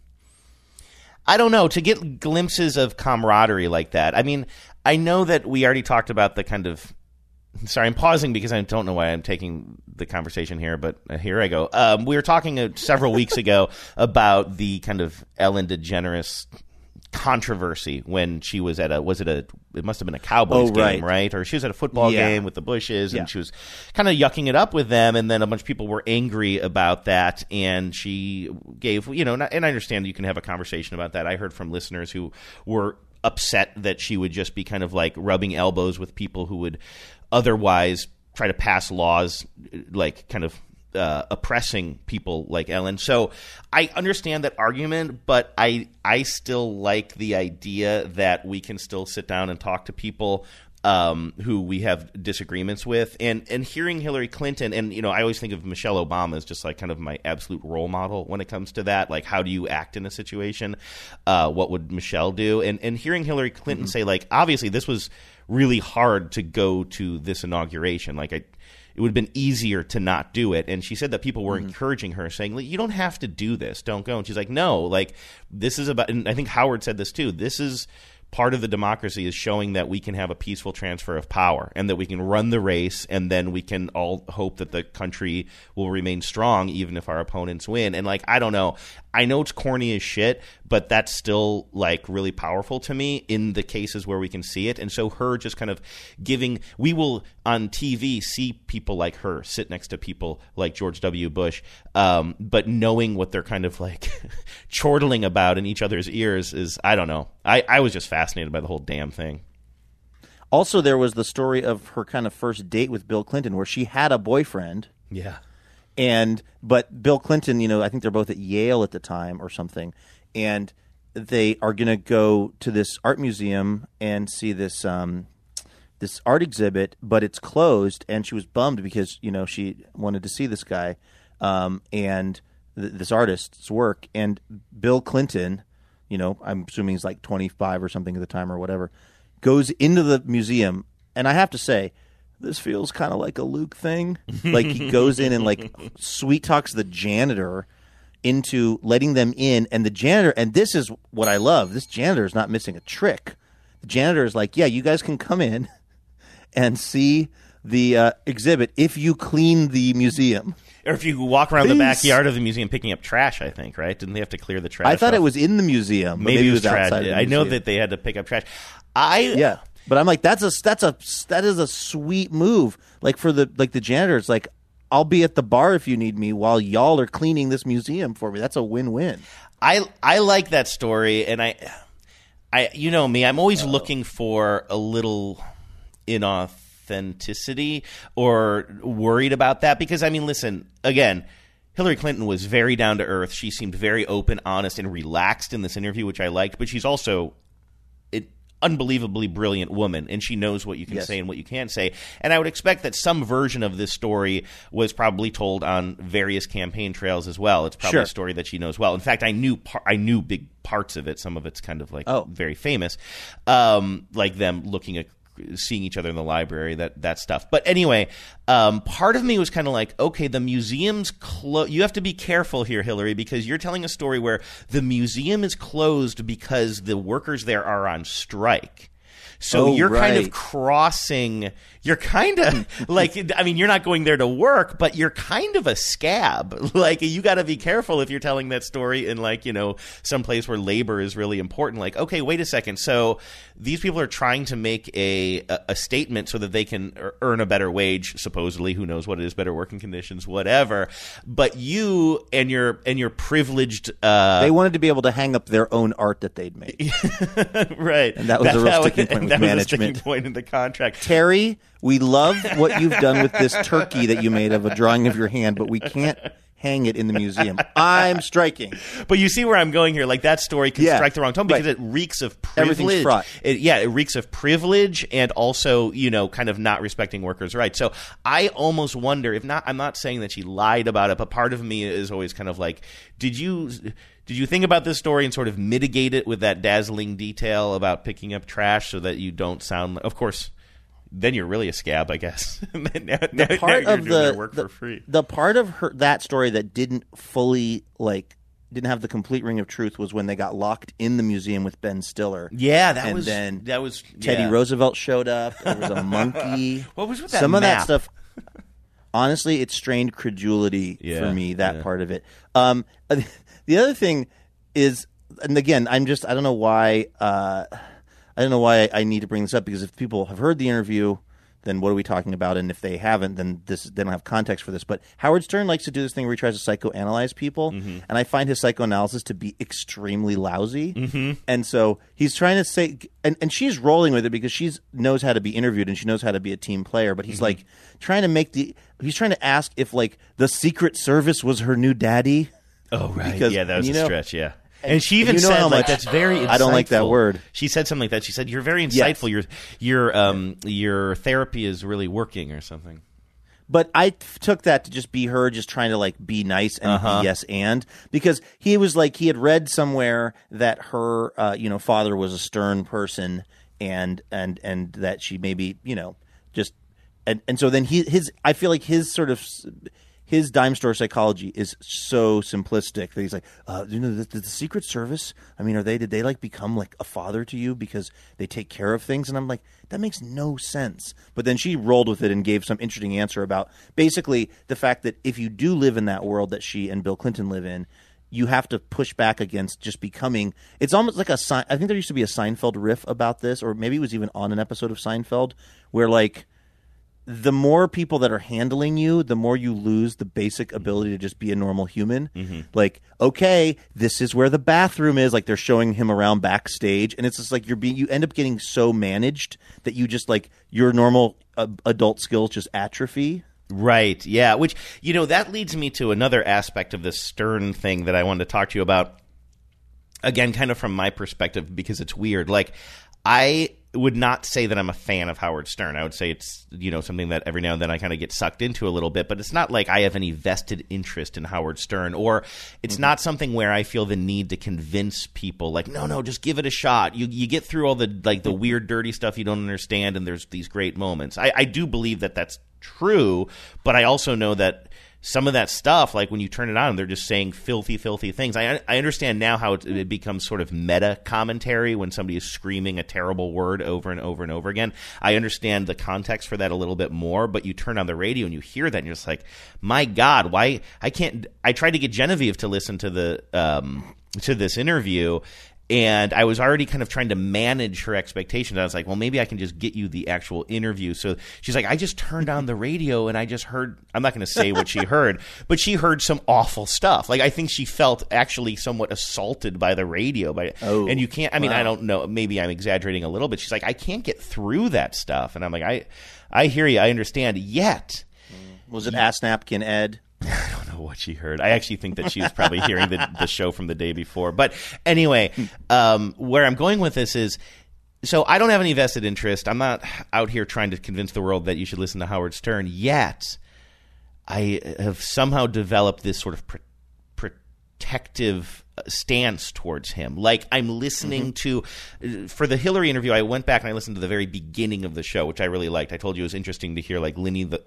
S14: – I don't know, to get glimpses of camaraderie like that. I mean, I know that we already talked about the kind of – sorry, I'm pausing because I don't know why I'm taking the conversation here, but here I go. Um, we were talking uh, several weeks ago about the kind of Ellen DeGeneres controversy when she was at a – was it a – it must have been a Cowboys
S8: oh,
S14: game,
S8: right.
S14: right? Or she was at a football
S8: yeah.
S14: game with the Bushes, and
S8: yeah.
S14: she was kind of yucking it up with them, and then a bunch of people were angry about that, and she gave – you know, and I understand you can have a conversation about that. I heard from listeners who were upset that she would just be kind of like rubbing elbows with people who would – otherwise try to pass laws like kind of uh, oppressing people like Ellen. So I understand that argument, but I I still like the idea that we can still sit down and talk to people um, who we have disagreements with. And and hearing Hillary Clinton, and you know, I always think of Michelle Obama as just like kind of my absolute role model when it comes to that. Like, how do you act in a situation? Uh, what would Michelle do? And and hearing Hillary Clinton mm-hmm. say, like, obviously this was really hard to go to this inauguration. Like, I, it would have been easier to not do it. And she said that people were
S8: Mm-hmm.
S14: encouraging her, saying, like, you don't have to do this. Don't go. And she's like, no, like, this is about, and I think Howard said this too, this is part of the democracy is showing that we can have a peaceful transfer of power and that we can run the race, and then we can all hope that the country will remain strong even if our opponents win. And, like, I don't know. I know it's corny as shit, but that's still, like, really powerful to me in the cases where we can see it. And so her just kind of giving – we will on T V see people like her sit next to people like George W. Bush, um, but knowing what they're kind of, like, chortling about in each other's ears is – I don't know. I, I was just fascinated by the whole damn thing.
S8: Also, there was the story of her kind of first date with Bill Clinton where she had a boyfriend.
S14: Yeah.
S8: And but Bill Clinton, you know, I think they're both at Yale at the time or something, and they are going to go to this art museum and see this um, this art exhibit, but it's closed, and she was bummed because, you know, she wanted to see this guy um, and th- this artist's work. And Bill Clinton, you know, I'm assuming he's like twenty-five or something at the time or whatever, goes into the museum, and I have to say, this feels kind of like a Luke thing. Like, he goes in and, like, sweet talks the janitor into letting them in, and the janitor, and this is what I love, this janitor is not missing a trick. The janitor is like, yeah, you guys can come in and see the uh, exhibit if you clean the museum.
S14: Or if you walk around
S8: Please.
S14: the backyard of the museum picking up trash, I think, right? Didn't they have to clear the trash?
S8: I thought
S14: off?
S8: it was in the museum. But
S14: Maybe,
S8: maybe
S14: it was trash.
S8: outside of the
S14: I know
S8: museum.
S14: that they had to pick up trash. I
S8: Yeah. But I'm like, that's a that's a that is a sweet move. Like, for the like the janitor, it's like, I'll be at the bar if you need me while y'all are cleaning this museum for me. That's a win-win.
S14: I I like that story, and I I you know me, I'm always looking for a little inauthenticity or worried about that, because I mean, listen, again, Hillary Clinton was very down to earth. She seemed very open, honest, and relaxed in this interview, which I liked, but she's also an unbelievably brilliant woman, and she knows what you can
S8: Yes.
S14: say and what you can't say. And I would expect that some version of this story was probably told on various campaign trails as well. It's probably
S8: Sure.
S14: a story that she knows well. In fact, I knew par- I knew big parts of it. Some of it's kind of like
S8: Oh.
S14: very famous, um, like them looking at seeing each other in the library, that that stuff. But anyway, um, part of me was kind of like, okay, the museum's closed. You have to be careful here, Hillary, because you're telling a story where the museum is closed because the workers there are on strike. So
S8: Oh,
S14: you're kind of
S8: right.
S14: crossing, you're kind of like, I mean, you're not going there to work, but you're kind of a scab. Like, you got to be careful if you're telling that story in, like, you know, some place where labor is really important. Like, okay, wait a second. So these people are trying to make a, a, a statement so that they can ear- earn a better wage, supposedly, who knows what it is, better working conditions, whatever. But you and your, and your privileged, uh,
S8: They wanted to be able to hang up their own art that they'd made.
S14: right.
S8: And that was a real
S14: that
S8: sticking point with
S14: that was a
S8: management.
S14: sticking point in the contract.
S8: Terry, we love what you've done with this turkey that you made of a drawing of your hand, but we can't hang it in the museum. I'm striking.
S14: But you see where I'm going here. Like, that story can
S8: Yeah,
S14: strike the wrong tone because
S8: right.
S14: it reeks of privilege.
S8: Everything's fraught.
S14: It, yeah, it reeks of privilege and also, you know, kind of not respecting workers' rights. So I almost wonder, if not, I'm not saying that she lied about it, but part of me is always kind of like, did you... Did you think about this story and sort of mitigate it with that dazzling detail about picking up trash so that you don't sound – of course, then you're really a scab, I guess. now,
S8: The
S14: now,
S8: part
S14: now you're
S8: of
S14: doing
S8: the,
S14: their work
S8: the
S14: for free.
S8: the part of her that story that didn't fully like didn't have the complete ring of truth was when they got locked in the museum with Ben Stiller.
S14: Yeah, that
S8: and
S14: was
S8: then
S14: that was
S8: Teddy
S14: yeah.
S8: Roosevelt showed up. There was a monkey.
S14: What was with that
S8: Some of that
S14: map?
S8: stuff. Honestly, it strained credulity
S14: Yeah,
S8: for me. That
S14: yeah.
S8: part of it. Um, the other thing is, and again, I'm just I don't know why uh, I don't know why I need to bring this up, because if people have heard the interview, then what are we talking about? And if they haven't, then this they don't have context for this. But Howard Stern likes to do this thing where he tries to psychoanalyze people,
S14: Mm-hmm.
S8: and I find his psychoanalysis to be extremely lousy.
S14: Mhm.
S8: And so he's trying to say, and, and she's rolling with it because she knows how to be interviewed and she knows how to be a team player. But he's
S14: Mm-hmm.
S8: like trying to make the he's trying to ask if like the Secret Service was her new daddy.
S14: Oh, right.
S8: Because,
S14: yeah, that was
S8: you
S14: a
S8: know,
S14: stretch, yeah.
S8: and-
S14: And she even
S8: and you know
S14: said,
S8: how
S14: like,
S8: much
S14: that's very insightful.
S8: I don't like that word.
S14: She said something like that. She said, you're very
S8: Yes.
S14: insightful. Your your um your therapy is really working or something.
S8: But I t- took that to just be her just trying to like be nice and
S14: Uh-huh.
S8: be yes and, because he was like he had read somewhere that her uh, you know father was a stern person and and and that she maybe you know just and and so then he his I feel like his sort of his dime store psychology is so simplistic that he's like, uh, you know, the, the, the Secret Service. I mean, are they did they like become like a father to you because they take care of things? And I'm like, that makes no sense. But then she rolled with it and gave some interesting answer about basically the fact that if you do live in that world that she and Bill Clinton live in, you have to push back against just becoming. It's almost like a. I think there used to be a Seinfeld riff about this, or maybe it was even on an episode of Seinfeld, where like the more people that are handling you, the more you lose the basic ability to just be a normal human.
S14: Mm-hmm.
S8: Like, okay, this is where the bathroom is. Like they're showing him around backstage, and it's just like you're being. You end up getting so managed that you just like your normal uh, adult skills just atrophy.
S14: Right, yeah, which, you know, that leads me to another aspect of this Stern thing that I wanted to talk to you about, again, kind of from my perspective, because it's weird. Like, I would not say that I'm a fan of Howard Stern. I would say it's, you know, something that every now and then I kind of get sucked into a little bit, but it's not like I have any vested interest in Howard Stern, or it's mm-hmm. not something where I feel the need to convince people, like, no, no, just give it a shot. You you get through all the, like, the weird, dirty stuff you don't understand, and there's these great moments. I, I do believe that that's true, but I also know that some of that stuff, like when you turn it on, they're just saying filthy, filthy things. I I understand now how it, it becomes sort of meta commentary when somebody is screaming a terrible word over and over and over again. I understand the context for that a little bit more, but you turn on the radio and you hear that and you're just like, my God, why I can't. I tried to get Genevieve to listen to the um, to this interview, and I was already kind of trying to manage her expectations. I was like, well, maybe I can just get you the actual interview. So she's like, I just turned on the radio and I just heard – I'm not going to say what she heard, but she heard some awful stuff. Like I think she felt actually somewhat assaulted by the radio. By,
S8: oh,
S14: and you can't – I mean,
S8: wow.
S14: I don't know. Maybe I'm exaggerating a little bit. She's like, I can't get through that stuff. And I'm like, I, I hear you. I understand. Yet –
S8: Was it Ass Napkin Ed?
S14: I don't know what she heard. I actually think that she was probably hearing the, the show from the day before. But anyway, um, where I'm going with this is, so I don't have any vested interest. I'm not out here trying to convince the world that you should listen to Howard Stern. Yet, I have somehow developed this sort of pr- protective stance towards him. Like I'm listening mm-hmm. to, for the Hillary interview, I went back and I listened to the very beginning of the show, which I really liked. I told you it was interesting to hear like Linny the,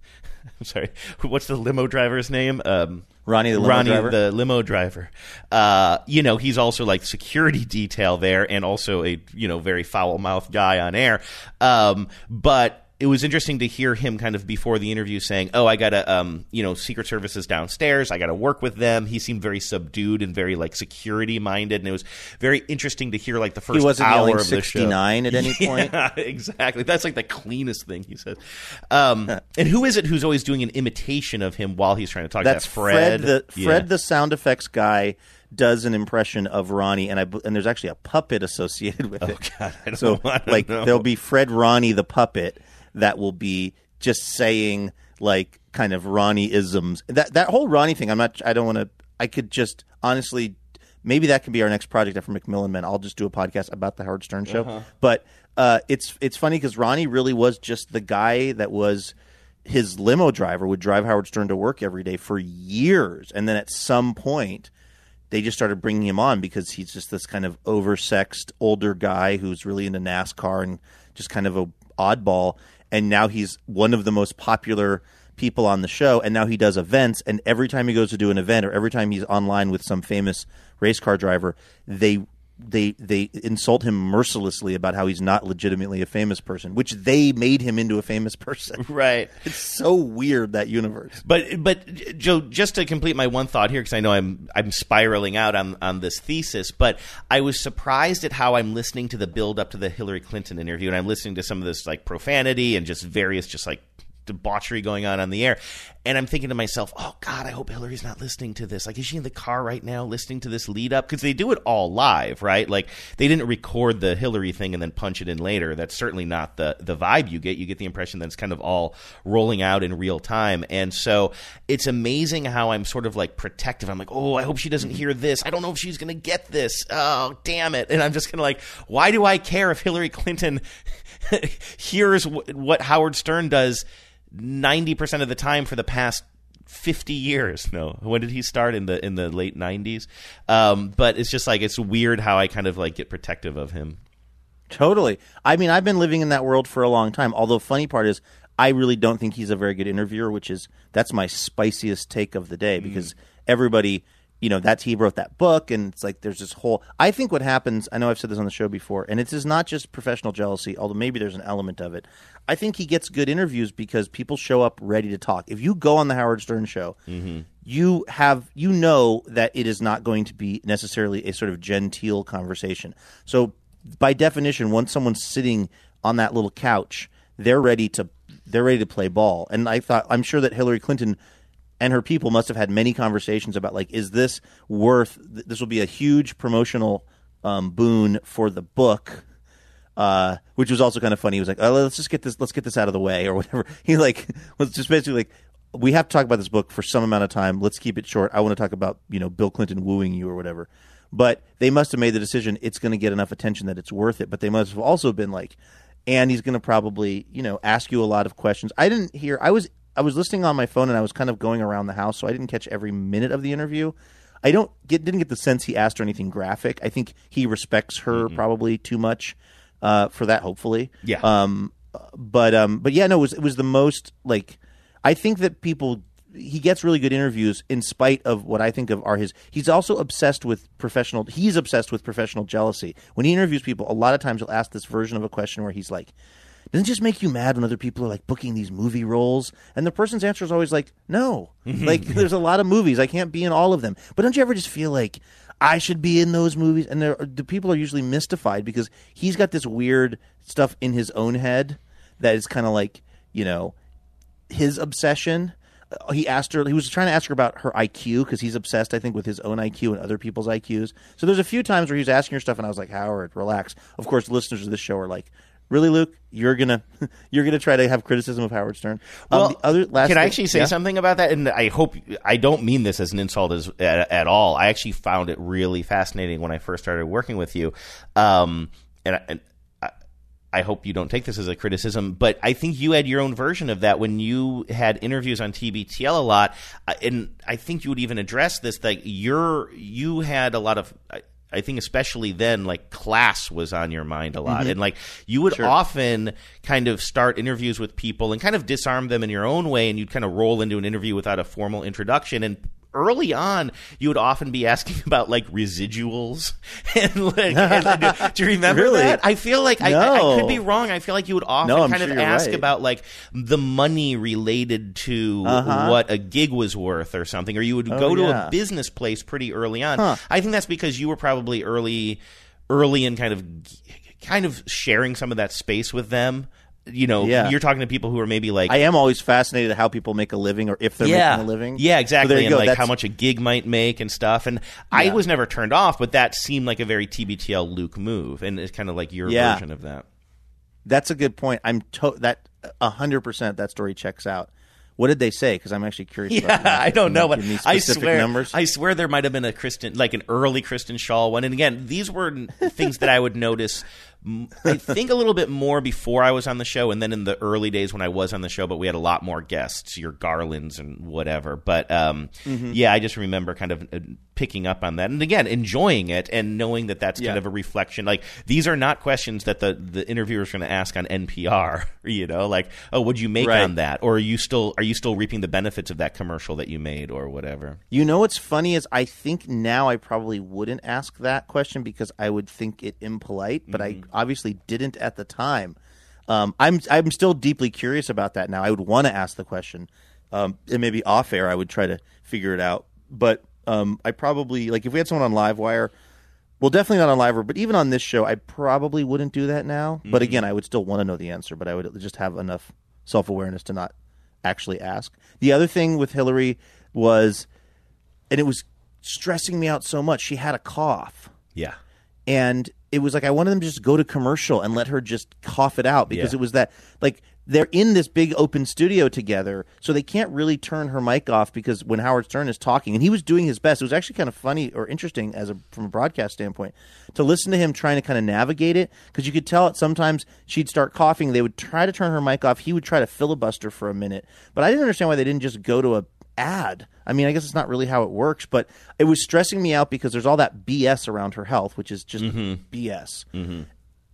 S14: I'm sorry, what's the limo driver's name? Um,
S8: Ronnie the limo
S14: Ronnie
S8: driver.
S14: the limo driver. Uh, you know, he's also like security detail there, and also a you know very foul mouthed guy on air. Um, but it was interesting to hear him kind of before the interview saying, oh, I got to, um, you know, Secret Service is downstairs. I got to work with them. He seemed very subdued and very like security minded. And it was very interesting to hear like the first
S8: he wasn't
S14: hour
S8: yelling
S14: of the show.
S8: sixty-nine at any point.
S14: Yeah, exactly. That's like the cleanest thing he said. Um, and who is it who's always doing an imitation of him while he's trying to talk?
S8: That's
S14: that Fred.
S8: Fred, the,
S14: yeah.
S8: Fred, the sound effects guy, does an impression of Ronnie, and I and there's actually a puppet associated with
S14: oh,
S8: it.
S14: God, I don't,
S8: so
S14: I don't
S8: like
S14: know.
S8: there'll be Fred Ronnie the puppet that will be just saying like kind of Ronnie-isms. That that whole Ronnie thing, I'm not. I don't want to. I could just honestly, maybe that can be our next project after McMillan Men. I'll just do a podcast about the Howard Stern show.
S14: Uh-huh.
S8: But uh, it's it's funny because Ronnie really was just the guy that was his limo driver, would drive Howard Stern to work every day for years, and then at some point they just started bringing him on because he's just this kind of oversexed older guy who's really into NASCAR and just kind of a oddball. And now he's one of the most popular people on the show, and now he does events, and every time he goes to do an event or every time he's online with some famous race car driver, they they they insult him mercilessly about how he's not legitimately a famous person, which they made him into a famous person.
S14: Right.
S8: It's so weird, that universe.
S14: But but Joe, just to complete my one thought here, because I know I'm I'm spiraling out on, on this thesis, but I was surprised at how I'm listening to the build up to the Hillary Clinton interview, and I'm listening to some of this like profanity and just various just like debauchery going on on the air, and I'm thinking to myself, oh God, I hope Hillary's not listening to this. Like, is she in the car right now listening to this lead up? Because they do it all live, right? Like, they didn't record the Hillary thing and then punch it in later. That's certainly not the the vibe you get. You get the impression that it's kind of all rolling out in real time. And so it's amazing how I'm sort of like protective. I'm like, oh, I hope she doesn't hear this. I don't know if she's going to get this. Oh, damn it. And I'm just kind of like, why do I care if Hillary Clinton hears w- what Howard Stern does ninety percent of the time for the past fifty years? No, when did he start? In the in the late nineties? Um, but it's just like, it's weird how I kind of like get protective of him.
S8: Totally. I mean, I've been living in that world for a long time. Although, funny part is, I really don't think he's a very good interviewer, which is that's my spiciest take of the day because mm. everybody, you know, that he wrote that book, and it's like there's this whole. I think what happens. I know I've said this on the show before, and it is not just professional jealousy, although maybe there's an element of it. I think he gets good interviews because people show up ready to talk. If you go on the Howard Stern show, mm-hmm. you have you know that it is not going to be necessarily a sort of genteel conversation. So by definition, once someone's sitting on that little couch, they're ready to they're ready to play ball. And I thought I'm sure that Hillary Clinton and her people must have had many conversations about like, is this worth? This will be a huge promotional um, boon for the book, uh, which was also kind of funny. He was like, "Oh, let's just get this, let's get this out of the way," or whatever. He like was just basically like, "We have to talk about this book for some amount of time. Let's keep it short. I want to talk about you know Bill Clinton wooing you or whatever." But they must have made the decision it's going to get enough attention that it's worth it. But they must have also been like, and he's going to probably, you know, ask you a lot of questions. I didn't hear. I was I was listening on my phone and I was kind of going around the house, so I didn't catch every minute of the interview. I don't get didn't get the sense he asked her anything graphic. I think he respects her mm-hmm. probably too much uh, for that. Hopefully,
S14: yeah.
S8: Um, but um, but yeah, no, it was it was the most like I think that people. He gets really good interviews in spite of what I think of are his. He's also obsessed with professional. He's obsessed with professional jealousy. When he interviews people, a lot of times he'll ask this version of a question where he's like, "Doesn't it just make you mad when other people are like booking these movie roles?" And the person's answer is always like, "No, like there's a lot of movies. I can't be in all of them." But don't you ever just feel like I should be in those movies? And the people are usually mystified because he's got this weird stuff in his own head that is kind of like you know his obsession. He asked her. He was trying to ask her about her I Q because he's obsessed, I think, with his own I Q and other people's I Qs. So there's a few times where he was asking her stuff, and I was like, "Howard, relax." Of course, listeners of this show are like, "Really, Luke? You're gonna you're gonna try to have criticism of Howard Stern?"
S14: Well,
S8: um, the other last
S14: can I
S8: thing,
S14: actually say
S8: yeah?
S14: something about that? And I hope I don't mean this as an insult as, at, at all. I actually found it really fascinating when I first started working with you, um, and. and I hope you don't take this as a criticism, but I think you had your own version of that when you had interviews on T B T L a lot, and I think you would even address this. Like you're, you had a lot of, I think especially then, like class was on your mind a lot, mm-hmm. and like you would sure. often kind of start interviews with people and kind of disarm them in your own way, and you'd kind of roll into an interview without a formal introduction. And early on, you would often be asking about like residuals, and like, and, do you remember
S8: really?
S14: that? I feel like
S8: no.
S14: I, I could be wrong. I feel like you would often
S8: no,
S14: kind
S8: sure
S14: of ask
S8: right.
S14: about like the money related to
S8: uh-huh.
S14: what a gig was worth or something, or you would
S8: oh,
S14: go to
S8: yeah.
S14: a business place pretty early on.
S8: Huh.
S14: I think that's because you were probably early, early in kind of, kind of sharing some of that space with them. You know,
S8: yeah.
S14: you're talking to people who are maybe like...
S8: I am always fascinated at how people make a living or if they're
S14: yeah.
S8: making a living.
S14: Yeah, exactly.
S8: So and
S14: go. like
S8: That's...
S14: how much a gig might make and stuff. And yeah. I was never turned off, but that seemed like a very T B T L Luke move. And it's kind of like your
S8: yeah.
S14: version of that.
S8: That's a good point. I'm to- that one hundred percent that story checks out. What did they say? Because I'm actually curious.
S14: Yeah,
S8: about
S14: I don't know, but I swear,
S8: numbers.
S14: I swear there might have been a Kristen, like an early Kristen Schaal one. And again, these were things that I would notice. I think a little bit more before I was on the show, and then in the early days when I was on the show, but we had a lot more guests, your Garlands and whatever. But um, mm-hmm. yeah, I just remember kind of picking up on that, and again, enjoying it and knowing that that's yeah. kind of a reflection. Like these are not questions that the the interviewer is going to ask on N P R. You know, like, oh, what'd you make
S8: right.
S14: on that, or are you still are you still reaping the benefits of that commercial that you made, or whatever?
S8: You know what's funny is I think now I probably wouldn't ask that question because I would think it impolite, but mm-hmm. I obviously didn't at the time. Um, I'm I'm still deeply curious about that now. I would want to ask the question, um, and maybe off air I would try to figure it out. But um, I probably like if we had someone on Livewire, well, definitely not on Livewire, but even on this show, I probably wouldn't do that now. Mm-hmm. But again, I would still want to know the answer, but I would just have enough self awareness to not actually ask. The other thing with Hillary was, and it was stressing me out so much. She had a cough.
S14: Yeah,
S8: and it was like I wanted them to just go to commercial and let her just cough it out because
S14: yeah.
S8: it was that like they're in this big open studio together, so they can't really turn her mic off because when Howard Stern is talking, and he was doing his best, it was actually kind of funny or interesting as a from a broadcast standpoint to listen to him trying to kind of navigate it because you could tell it sometimes she'd start coughing, they would try to turn her mic off, he would try to filibuster for a minute, but I didn't understand why they didn't just go to a ad. I mean, I guess it's not really how it works, but it was stressing me out because there's all that B S around her health, which is just
S14: mm-hmm.
S8: B S.
S14: Mm-hmm.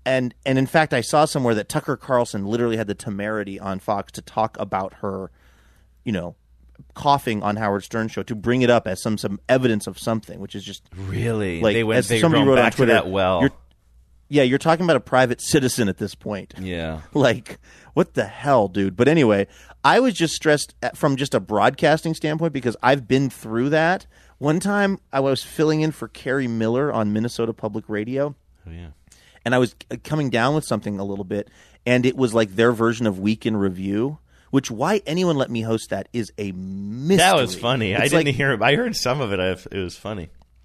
S8: and and in fact, I saw somewhere that Tucker Carlson literally had the temerity on Fox to talk about her, you know, coughing on Howard Stern's show, to bring it up as some some evidence of something, which is just
S14: really
S8: like
S14: they went.
S8: as
S14: They
S8: somebody
S14: wrote
S8: wrote
S14: back
S8: on Twitter,
S14: to that well.
S8: You're, yeah, you're talking about a private citizen at this point.
S14: Yeah,
S8: like what the hell, dude? But anyway, I was just stressed at, from just a broadcasting standpoint, because I've been through that. One time, I was filling in for Carrie Miller on Minnesota Public Radio.
S14: Oh yeah.
S8: And I was coming down with something a little bit, and it was like their version of Week in Review, which why anyone let me host that is a mystery.
S14: That was funny.
S8: It's
S14: I didn't
S8: like,
S14: hear it. I heard some of it. I, it was funny.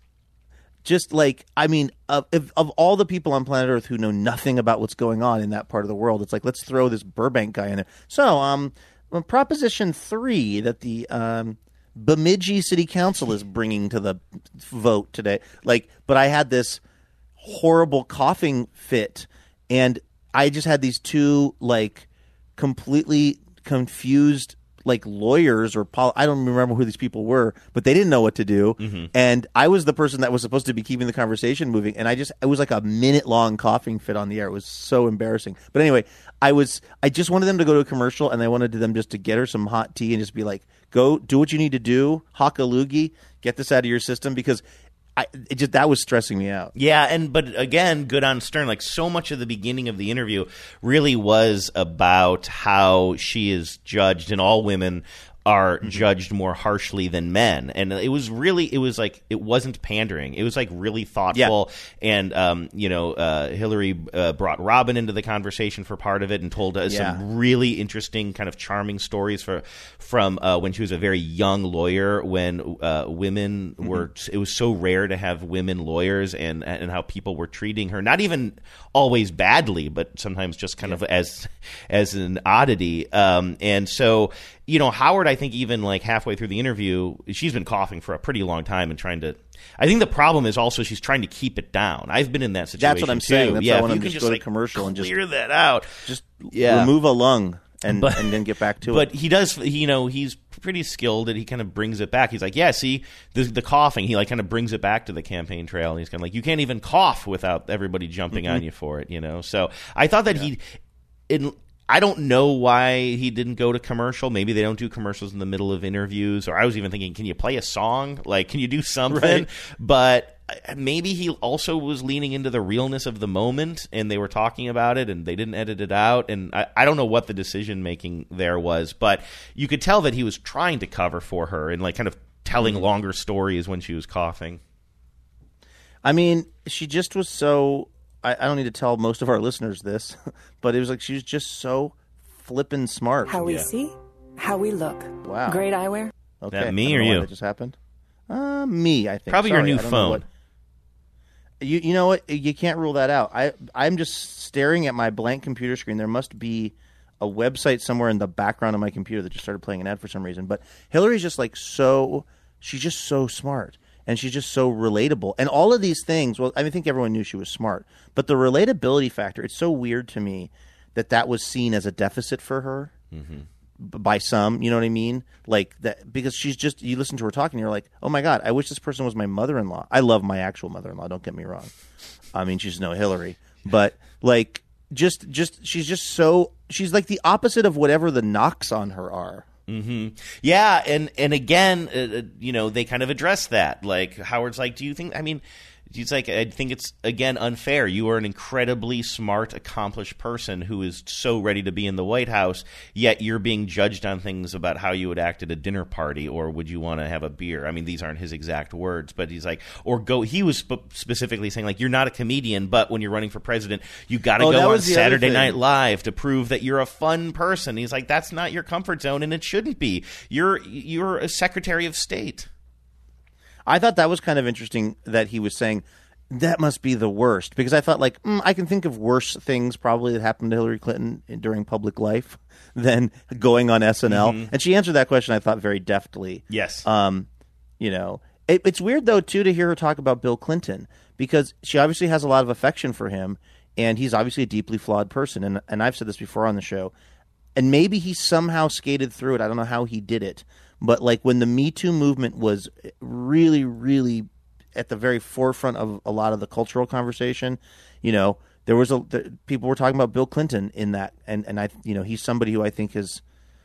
S8: Just like, I mean, of, of, of all the people on planet Earth who know nothing about what's going on in that part of the world, it's like, let's throw this Burbank guy in there. So, um, Proposition three that the um, Bemidji City Council is bringing to the vote today. Like, but I had this horrible coughing fit, and I just had these two like completely confused like lawyers or pol- I don't remember who these people were, but they didn't know what to do.
S14: Mm-hmm.
S8: And I was the person that was supposed to be keeping the conversation moving, and I just it was like a minute long coughing fit on the air. It was so embarrassing. But anyway, I was I just wanted them to go to a commercial, and I wanted them just to get her some hot tea and just be like, go do what you need to do, hock a loogie, get this out of your system, because I, it just that was stressing me out.
S14: Yeah, and but again, good on Stern. Like, so much of the beginning of the interview really was about how she is judged, and all women are mm-hmm. judged more harshly than men. And it was really, it was like, it wasn't pandering. It was like really thoughtful. Yeah. And, um, you know, uh, Hillary uh, brought Robin into the conversation for part of it and told us
S8: yeah.
S14: some really interesting, kind of charming stories for, from uh, when she was a very young lawyer, when uh, women mm-hmm. were, it was so rare to have women lawyers, and, and how people were treating her, not even always badly, but sometimes just kind yeah. of as, as an oddity. Um, and so, you know, Howard, I think even like halfway through the interview, she's been coughing for a pretty long time and trying to. I think the problem is also she's trying to keep it down. I've been in that situation.
S8: That's what I'm
S14: too.
S8: saying. That's
S14: yeah,
S8: why I want
S14: you
S8: to
S14: can
S8: just
S14: just
S8: go
S14: like
S8: to commercial and just
S14: clear that out.
S8: Just
S14: yeah.
S8: remove a lung and
S14: but,
S8: and then get back to
S14: but
S8: it.
S14: But he does. You know, he's pretty skilled, and he kind of brings it back. He's like, yeah, see the the coughing. He like kind of brings it back to the campaign trail, and he's kind of like, you can't even cough without everybody jumping mm-hmm. on you for it. You know, so I thought that yeah. he. In, I don't know why he didn't go to commercial. Maybe they don't do commercials in the middle of interviews. Or I was even thinking, can you play a song? Like, can you do something?
S8: Right.
S14: But maybe he also was leaning into the realness of the moment, and they were talking about it, and they didn't edit it out. And I, I don't know what the decision-making there was, but you could tell that he was trying to cover for her and, like, kind of telling mm-hmm. longer stories when she was coughing.
S8: I mean, she just was so... I don't need to tell most of our listeners this, but it was like she was just so flippin' smart.
S15: How we yeah. see, how we look.
S8: Wow.
S15: Great eyewear.
S8: Okay.
S14: That me or you?
S8: That just happened? Uh, me, I think.
S14: Probably
S8: Sorry,
S14: your new phone.
S8: What... You you know what? You can't rule that out. I, I'm just staring at my blank computer screen. There must be a website somewhere in the background of my computer that just started playing an ad for some reason. But Hillary's just like so, she's just so smart. And she's just so relatable. And all of these things, well, I mean, I think everyone knew she was smart. But the relatability factor, it's so weird to me that that was seen as a deficit for her mm-hmm. b- by some, you know what I mean? Like that, because she's just, you listen to her talking, you're like, oh my God, I wish this person was my mother-in-law. I love my actual mother-in-law, don't get me wrong. I mean, she's no Hillary. But like, just, just, she's just so, she's like the opposite of whatever the knocks on her are.
S14: Mm-hmm. Yeah, and and again, uh, you know, they kind of address that. Like, Howard's like, do you think, I mean, he's like, I think it's, again, unfair. You are an incredibly smart, accomplished person who is so ready to be in the White House, yet you're being judged on things about how you would act at a dinner party, or would you want to have a beer? I mean, these aren't his exact words, but he's like, or go, he was sp- specifically saying, like, you're not a comedian, but when you're running for president, you got to
S8: oh,
S14: go on Saturday Night Live to prove that you're a fun person. He's like, that's not your comfort zone, and it shouldn't be. You're You're a Secretary of State.
S8: I thought that was kind of interesting that he was saying that must be the worst, because I thought like mm, I can think of worse things probably that happened to Hillary Clinton during public life than going on S N L. Mm-hmm. And she answered that question, I thought, very deftly.
S14: Yes.
S8: Um, you know, it, it's weird though too to hear her talk about Bill Clinton, because she obviously has a lot of affection for him, and he's obviously a deeply flawed person. And and I've said this before on the show, and maybe he somehow skated through it. I don't know how he did it. But like when the Me Too movement was really, really at the very forefront of a lot of the cultural conversation, you know, there was a the, people were talking about Bill Clinton in that, and and I you know he's somebody who I think is.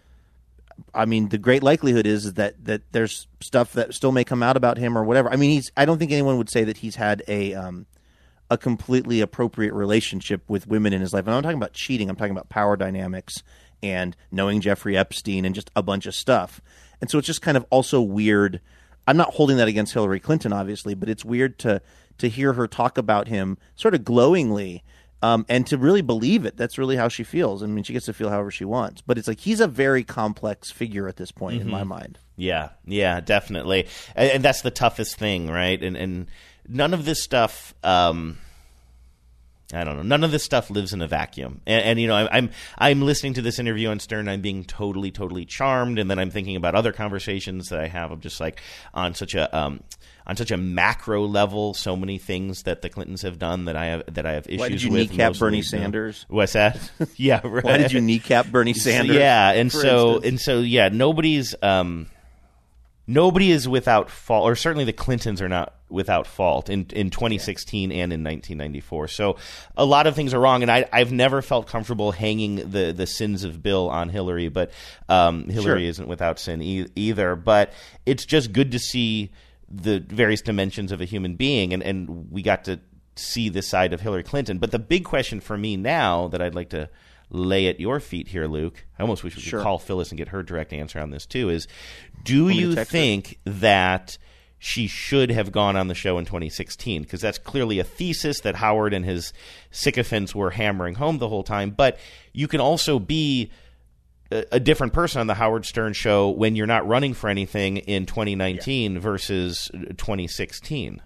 S8: I mean, the great likelihood is that, that there's stuff that still may come out about him or whatever. I mean, he's. I don't think anyone would say that he's had a um, a completely appropriate relationship with women in his life. And I'm not talking about cheating. I'm talking about power dynamics and knowing Jeffrey Epstein and just a bunch of stuff. And so it's just kind of also weird. I'm not holding that against Hillary Clinton, obviously, but it's weird to to hear her talk about him sort of glowingly. Um, and to really believe it, that's really how she feels. I mean, she gets to feel however she wants. But it's like he's a very complex figure at this point mm-hmm. in my mind.
S14: Yeah, yeah, definitely. And, and that's the toughest thing, right? And, and none of this stuff, um, I don't know, none of this stuff lives in a vacuum. And, and you know, I'm, I'm I'm listening to this interview on Stern, I'm being totally, totally charmed. And then I'm thinking about other conversations that I have. I'm just like on such a... Um, On such a macro level, so many things that the Clintons have done that I have that I have issues with.
S8: Why did you
S14: with,
S8: kneecap Bernie Sanders?
S14: What's that? Yeah, right.
S8: Why did you kneecap Bernie Sanders?
S14: Yeah, and so
S8: instance?
S14: and so yeah, nobody's um, nobody is without fault, or certainly the Clintons are not without fault in in twenty sixteen yeah. and in nineteen ninety-four. So a lot of things are wrong, and I I've never felt comfortable hanging the the sins of Bill on Hillary, but um, Hillary
S8: sure.
S14: isn't without sin e- either. But it's just good to see the various dimensions of a human being, and, and we got to see this side of Hillary Clinton. But the big question for me now that I'd like to lay at your feet here, Luke, I almost wish we
S8: sure.
S14: could call Phyllis and get her direct answer on this too, is do you think her? that she should have gone on the show in twenty sixteen? Because that's clearly a thesis that Howard and his sycophants were hammering home the whole time. But you can also be a different person on the Howard Stern show when you're not running for anything in twenty nineteen yeah. versus twenty sixteen.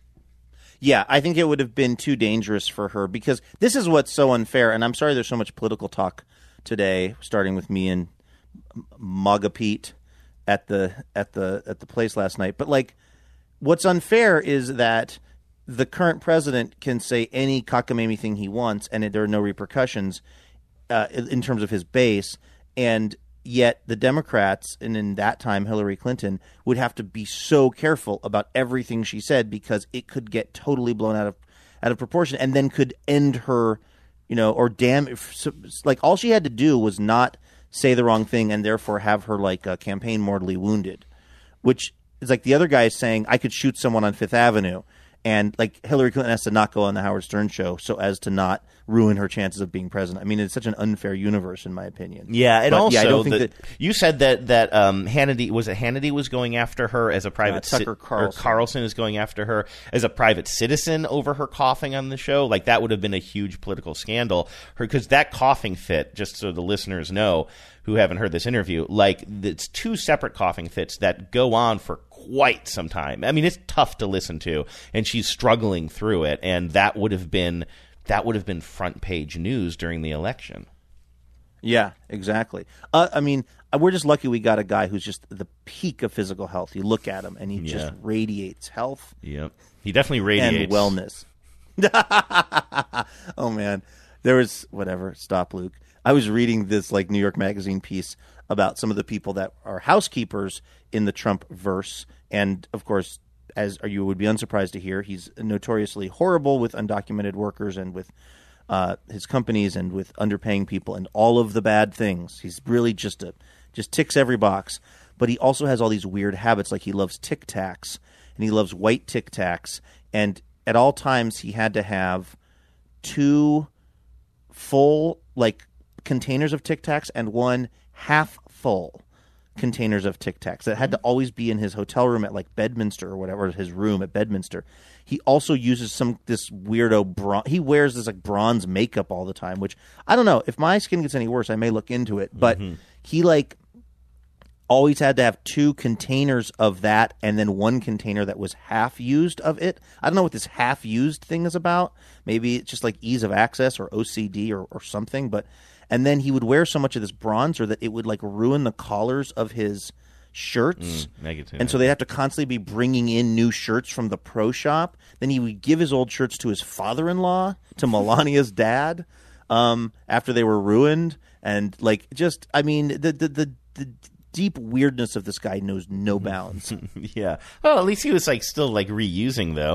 S8: Yeah, I think it would have been too dangerous for her because this is what's so unfair. And I'm sorry there's so much political talk today, starting with me and MAGA Pete at the at the at the place last night. But like, what's unfair is that the current president can say any cockamamie thing he wants, and there are no repercussions uh, in terms of his base. And yet the Democrats, and in that time Hillary Clinton, would have to be so careful about everything she said because it could get totally blown out of out of proportion and then could end her, you know, or damn, like all she had to do was not say the wrong thing and therefore have her like uh, campaign mortally wounded, which is like the other guy is saying I could shoot someone on Fifth Avenue. And like Hillary Clinton has to not go on the Howard Stern show so as to not ruin her chances of being president. I mean, it's such an unfair universe, in my opinion.
S14: Yeah, and
S8: but,
S14: also
S8: yeah, I don't think
S14: the,
S8: that,
S14: you said that that um, Hannity was it Hannity was going after her as a private
S8: uh, Tucker
S14: ci-
S8: Carlson.
S14: or Carlson is going after her as a private citizen over her coughing on the show. Like that would have been a huge political scandal. Because that coughing fit, just so the listeners know who haven't heard this interview, like it's two separate coughing fits that go on for quite some time. I mean, it's tough to listen to, and she's struggling through it, and that would have been that would have been front page news during the election.
S8: Yeah, exactly. Uh, I mean, we're just lucky we got a guy who's just the peak of physical health. You look at him, and he
S14: Yeah.
S8: just radiates health.
S14: Yep, he definitely radiates
S8: and wellness. Oh man, there was whatever. Stop, Luke. I was reading this like New York Magazine piece about some of the people that are housekeepers in the Trump verse, and of course, as you would be unsurprised to hear, he's notoriously horrible with undocumented workers and with uh, his companies and with underpaying people and all of the bad things. He's really just a just ticks every box, but he also has all these weird habits, like he loves Tic Tacs and he loves white Tic Tacs, and at all times he had to have two full like containers of Tic Tacs and one half full containers of Tic Tacs that had to always be in his hotel room at like Bedminster or whatever, his room at Bedminster. He also uses some this weirdo bron- he wears this like bronze makeup all the time, which I don't know, if my skin gets any worse I may look into it, but mm-hmm. he like always had to have two containers of that and then one container that was half used of it. I don't know what this half used thing is about. Maybe it's just like ease of access or O C D or, or something, but and then he would wear so much of this bronzer that it would like ruin the collars of his shirts.
S14: Mm,
S8: and so they'd have to constantly be bringing in new shirts from the pro shop. Then he would give his old shirts to his father-in-law, to Melania's dad, um, after they were ruined. And like just, I mean, the the the, the deep weirdness of this guy knows no bounds.
S14: Yeah. Well, at least he was like still like reusing though.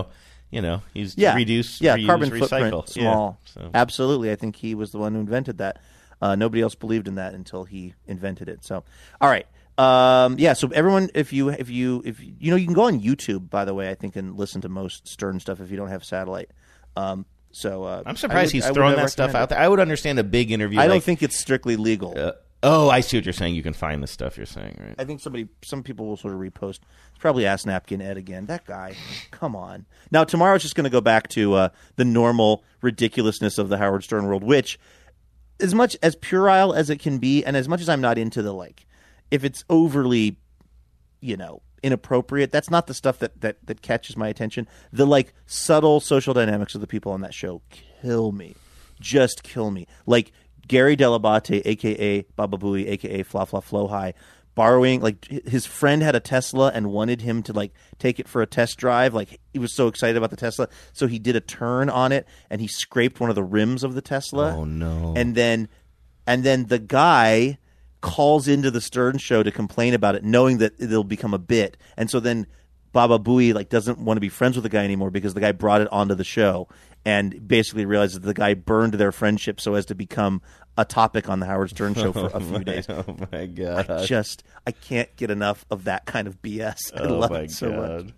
S14: you know, he's
S8: yeah.
S14: reduce,
S8: yeah,
S14: reuse,
S8: carbon
S14: recycle.
S8: footprint, small.
S14: Yeah, so.
S8: Absolutely. I think he was the one who invented that. Uh, nobody else believed in that until he invented it. So, all right. Um, yeah, so everyone, if you, if you, if you know, you can go on YouTube, by the way, I think, and listen to most Stern stuff if you don't have satellite. Um, so uh,
S14: I'm surprised
S8: would,
S14: he's
S8: I
S14: throwing
S8: would
S14: that stuff
S8: it.
S14: out there. I would understand a big interview.
S8: I
S14: like,
S8: don't think it's strictly legal.
S14: Uh, oh, I see what you're saying. You can find the stuff you're saying, right?
S8: I think somebody, some people will sort of repost. It's probably Ass Napkin Ed again. That guy, come on. Now tomorrow's just going to go back to uh, the normal ridiculousness of the Howard Stern world, which, as much as puerile as it can be, and as much as I'm not into the like, if it's overly, you know, inappropriate, that's not the stuff that, that, that catches my attention. The like subtle social dynamics of the people on that show kill me, just kill me. Like Gary Delabate, aka Baba Booey, aka Fla Fla Flow High, borrowing, like his friend had a Tesla and wanted him to like take it for a test drive. Like he was so excited about the Tesla, so he did a turn on it and he scraped one of the rims of the Tesla.
S14: Oh no!
S8: And then, and then the guy calls into the Stern show to complain about it, knowing that it'll become a bit. And so then Baba Booey like doesn't want to be friends with the guy anymore because the guy brought it onto the show and basically realizes that the guy burned their friendship so as to become a topic on the Howard Stern show for a
S14: oh
S8: few
S14: my,
S8: days.
S14: Oh my god!
S8: I just I can't get enough of that kind of B S. I
S14: oh
S8: love
S14: my
S8: it so
S14: god.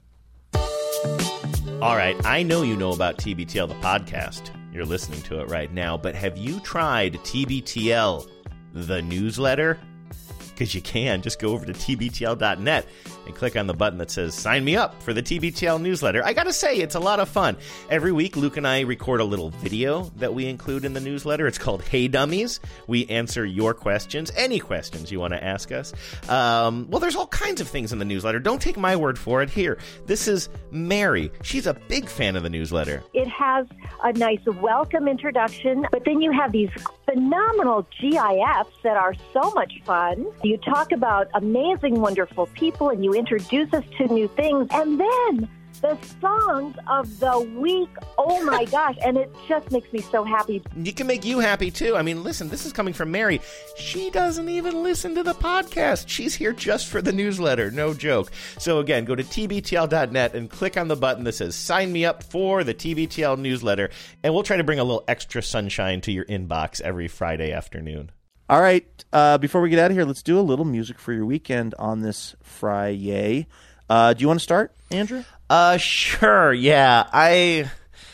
S8: much.
S14: All right, I know you know about T B T L the podcast. You're listening to it right now, but have you tried T B T L the newsletter? Because you can. Just go over to T B T L dot net and click on the button that says sign me up for the T B T L newsletter. I gotta say, it's a lot of fun. Every week, Luke and I record a little video that we include in the newsletter. It's called Hey Dummies. We answer your questions, any questions you want to ask us. Um, well, there's all kinds of things in the newsletter. Don't take my word for it. Here, this is Mary. She's a big fan of the newsletter.
S16: It has a nice welcome introduction, but then you have these phenomenal G I Fs that are so much fun. You talk about amazing, wonderful people, and you introduce us to new things. And then the songs of the week, oh my gosh, and it just makes me so happy.
S14: It can make you happy, too. I mean, listen, this is coming from Mary. She doesn't even listen to the podcast. She's here just for the newsletter. No joke. So, again, go to T B T L dot net and click on the button that says sign me up for the T B T L newsletter, and we'll try to bring a little extra sunshine to your inbox every Friday afternoon.
S8: All right, uh, before we get out of here, let's do a little music for your weekend on this Friday. Uh, do you want to start, Andrew?
S14: Uh, sure, yeah. I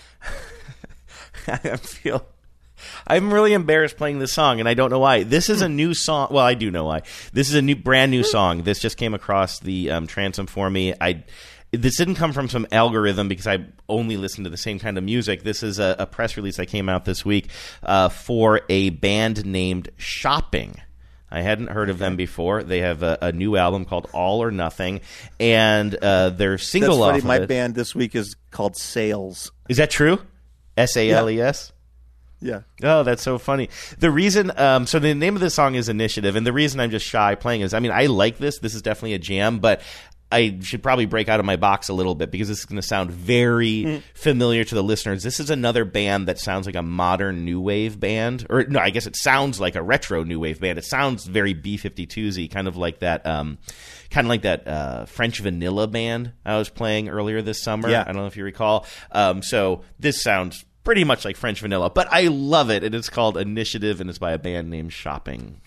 S14: I feel... I'm really embarrassed playing this song, and I don't know why. This is a new song. Well, I do know why. This is a new, brand new song. This just came across the um, transom for me. I... This didn't come from some algorithm because I only listen to the same kind of music. This is a, a press release that came out this week uh, for a band named Shopping. I hadn't heard of them before. They have a, a new album called All or Nothing, and uh, their single
S8: That's
S14: off
S8: funny.
S14: of
S8: My
S14: it.
S8: band this week is called Sales.
S14: Is that true? S A L E S?
S8: Yeah.
S14: Oh, that's so funny. The reason, um, so the name of the song is Initiative, and the reason I'm just shy playing is, I mean, I like this. This is definitely a jam, but I should probably break out of my box a little bit because this is going to sound very mm. familiar to the listeners. This is another band that sounds like a modern new wave band. Or, no, I guess it sounds like a retro new wave band. It sounds very B fifty-two-y, kind of like that um, kind of like that uh, French Vanilla band I was playing earlier this summer.
S8: Yeah.
S14: I don't know if you recall. Um, so this sounds pretty much like French Vanilla, but I love it. And it's called Initiative, and it's by a band named Shopping.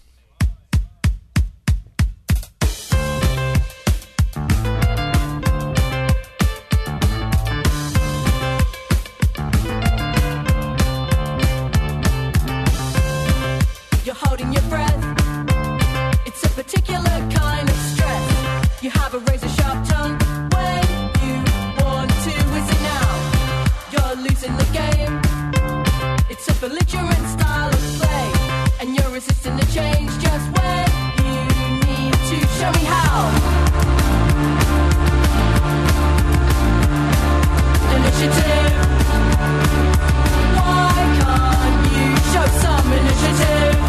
S17: Holding your breath, it's a particular kind of stress. You have a razor sharp tongue when you want to. Is it now? You're losing the game. It's a belligerent style of play, and you're resisting the change just when you need to. Show me how. Initiative. Why can't you show some initiative?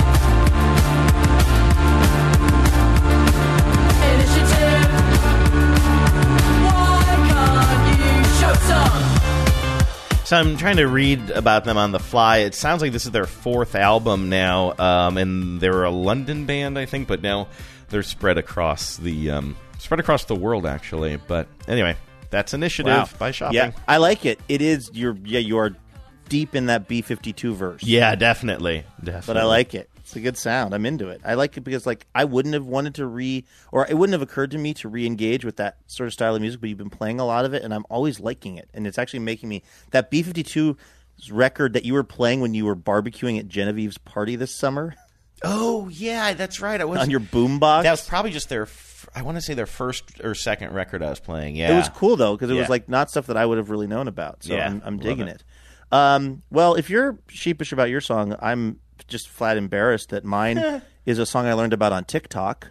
S14: So I'm trying to read about them on the fly. It sounds like this is their fourth album now, um, and they're a London band, I think, but now they're spread across the um, spread across the world, actually. But anyway, That's initiative
S8: Wow.
S14: by shopping.
S8: Yeah, I like it. It is, you're, yeah, you are deep in that B fifty-two verse.
S14: Yeah, definitely. Definitely.
S8: But I like it. It's a good sound. I'm into it. I like it because, like, I wouldn't have wanted to re, or it wouldn't have occurred to me to re-engage with that sort of style of music, but you've been playing a lot of it, and I'm always liking it. And it's actually making me, that B fifty-two record that you were playing when you were barbecuing at Genevieve's party this summer.
S14: Oh, yeah, that's right. I was
S8: on your boombox.
S14: That was probably just their, f- I want to say their first or second record I was playing. Yeah.
S8: It was cool, though, because it
S14: Yeah.
S8: was, like, not stuff that I would have really known about. So
S14: Yeah,
S8: I'm, I'm
S14: love
S8: digging
S14: it.
S8: it. Um, well, if you're sheepish about your song, I'm just flat embarrassed that mine is a song I learned about on TikTok.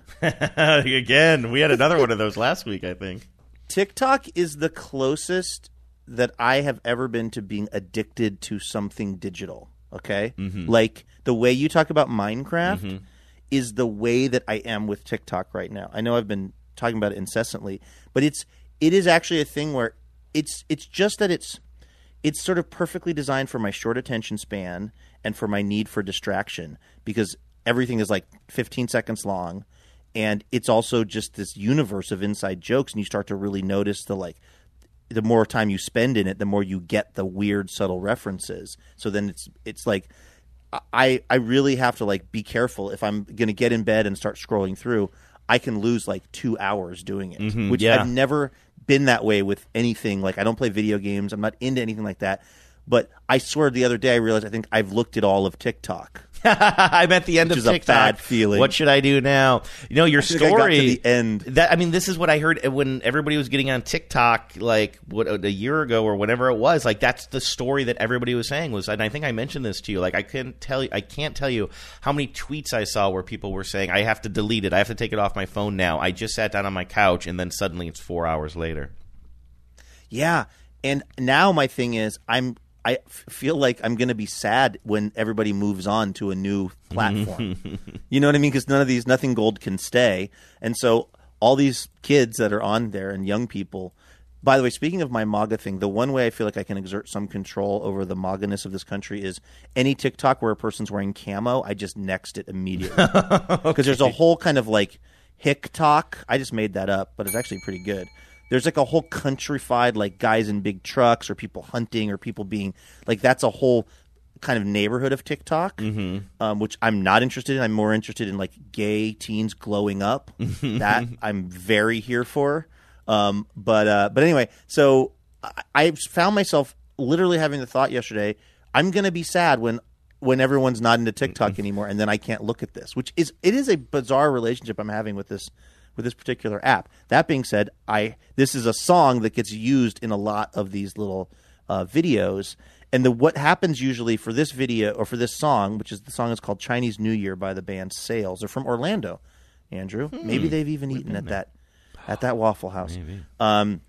S14: Again, we had another one of those last week, I think.
S8: TikTok is the closest that I have ever been to being addicted to something digital, okay?
S14: Mhm.
S8: Like, the way you talk about Minecraft
S14: Mhm.
S8: is the way that I am with TikTok right now. I know I've been talking about it incessantly, but it's it is actually a thing where it's it's just that it's it's sort of perfectly designed for my short attention span and for my need for distraction, because everything is like fifteen seconds long, and it's also just this universe of inside jokes, and you start to really notice the, like, the more time you spend in it, the more you get the weird subtle references. So then it's it's like I I really have to, like, be careful. If I'm going to get in bed and start scrolling through, I can lose like two hours doing it,
S14: Mhm,
S8: which
S14: yeah.
S8: I've never been that way with anything. Like, I don't play video games. I'm not into anything like that. But I swear the other day I realized I think I've looked at all of TikTok.
S14: I'm at the end
S8: Which
S14: of
S8: is a
S14: TikTok.
S8: bad feeling.
S14: What should I do now? You know, your
S8: I think I got
S14: story.
S8: to the end.
S14: That I mean, this is what I heard when everybody was getting on TikTok, like what a year ago or whenever it was. Like, that's the story that everybody was saying was. And I think I mentioned this to you. Like, I couldn't tell you. I can't tell you how many tweets I saw where people were saying, "I have to delete it. I have to take it off my phone now. I just sat down on my couch, and then suddenly it's four hours later."
S8: Yeah, and now my thing is I'm I f- feel like I'm going to be sad when everybody moves on to a new platform. You know what I mean? Because none of these, nothing gold can stay, and so all these kids that are on there and young people. By the way, speaking of my MAGA thing, the one way I feel like I can exert some control over the MAGA-ness of this country is any TikTok where a person's wearing camo, I just next it immediately. Because okay. There's a whole kind of like hick talk. I just made that up, but it's actually pretty good. There's like a whole countrified, like guys in big trucks or people hunting or people being like, that's a whole kind of neighborhood of TikTok,
S14: mm-hmm.
S8: um, which I'm not interested in. I'm more interested in like gay teens glowing up. That I'm very here for. Um, but uh, but anyway, so I, I found myself literally having the thought yesterday, I'm going to be sad when when everyone's not into TikTok anymore, and then I can't look at this, which is it is a bizarre relationship I'm having with this with this particular app. That being said, I this is a song that gets used in a lot of these little uh, videos. And the what happens usually for this video or for this song, which is the song is called Chinese New Year by the band Sales. They're from Orlando, Andrew. Hmm. Maybe they've even eaten at that at that Waffle House.
S14: Maybe.
S8: Um,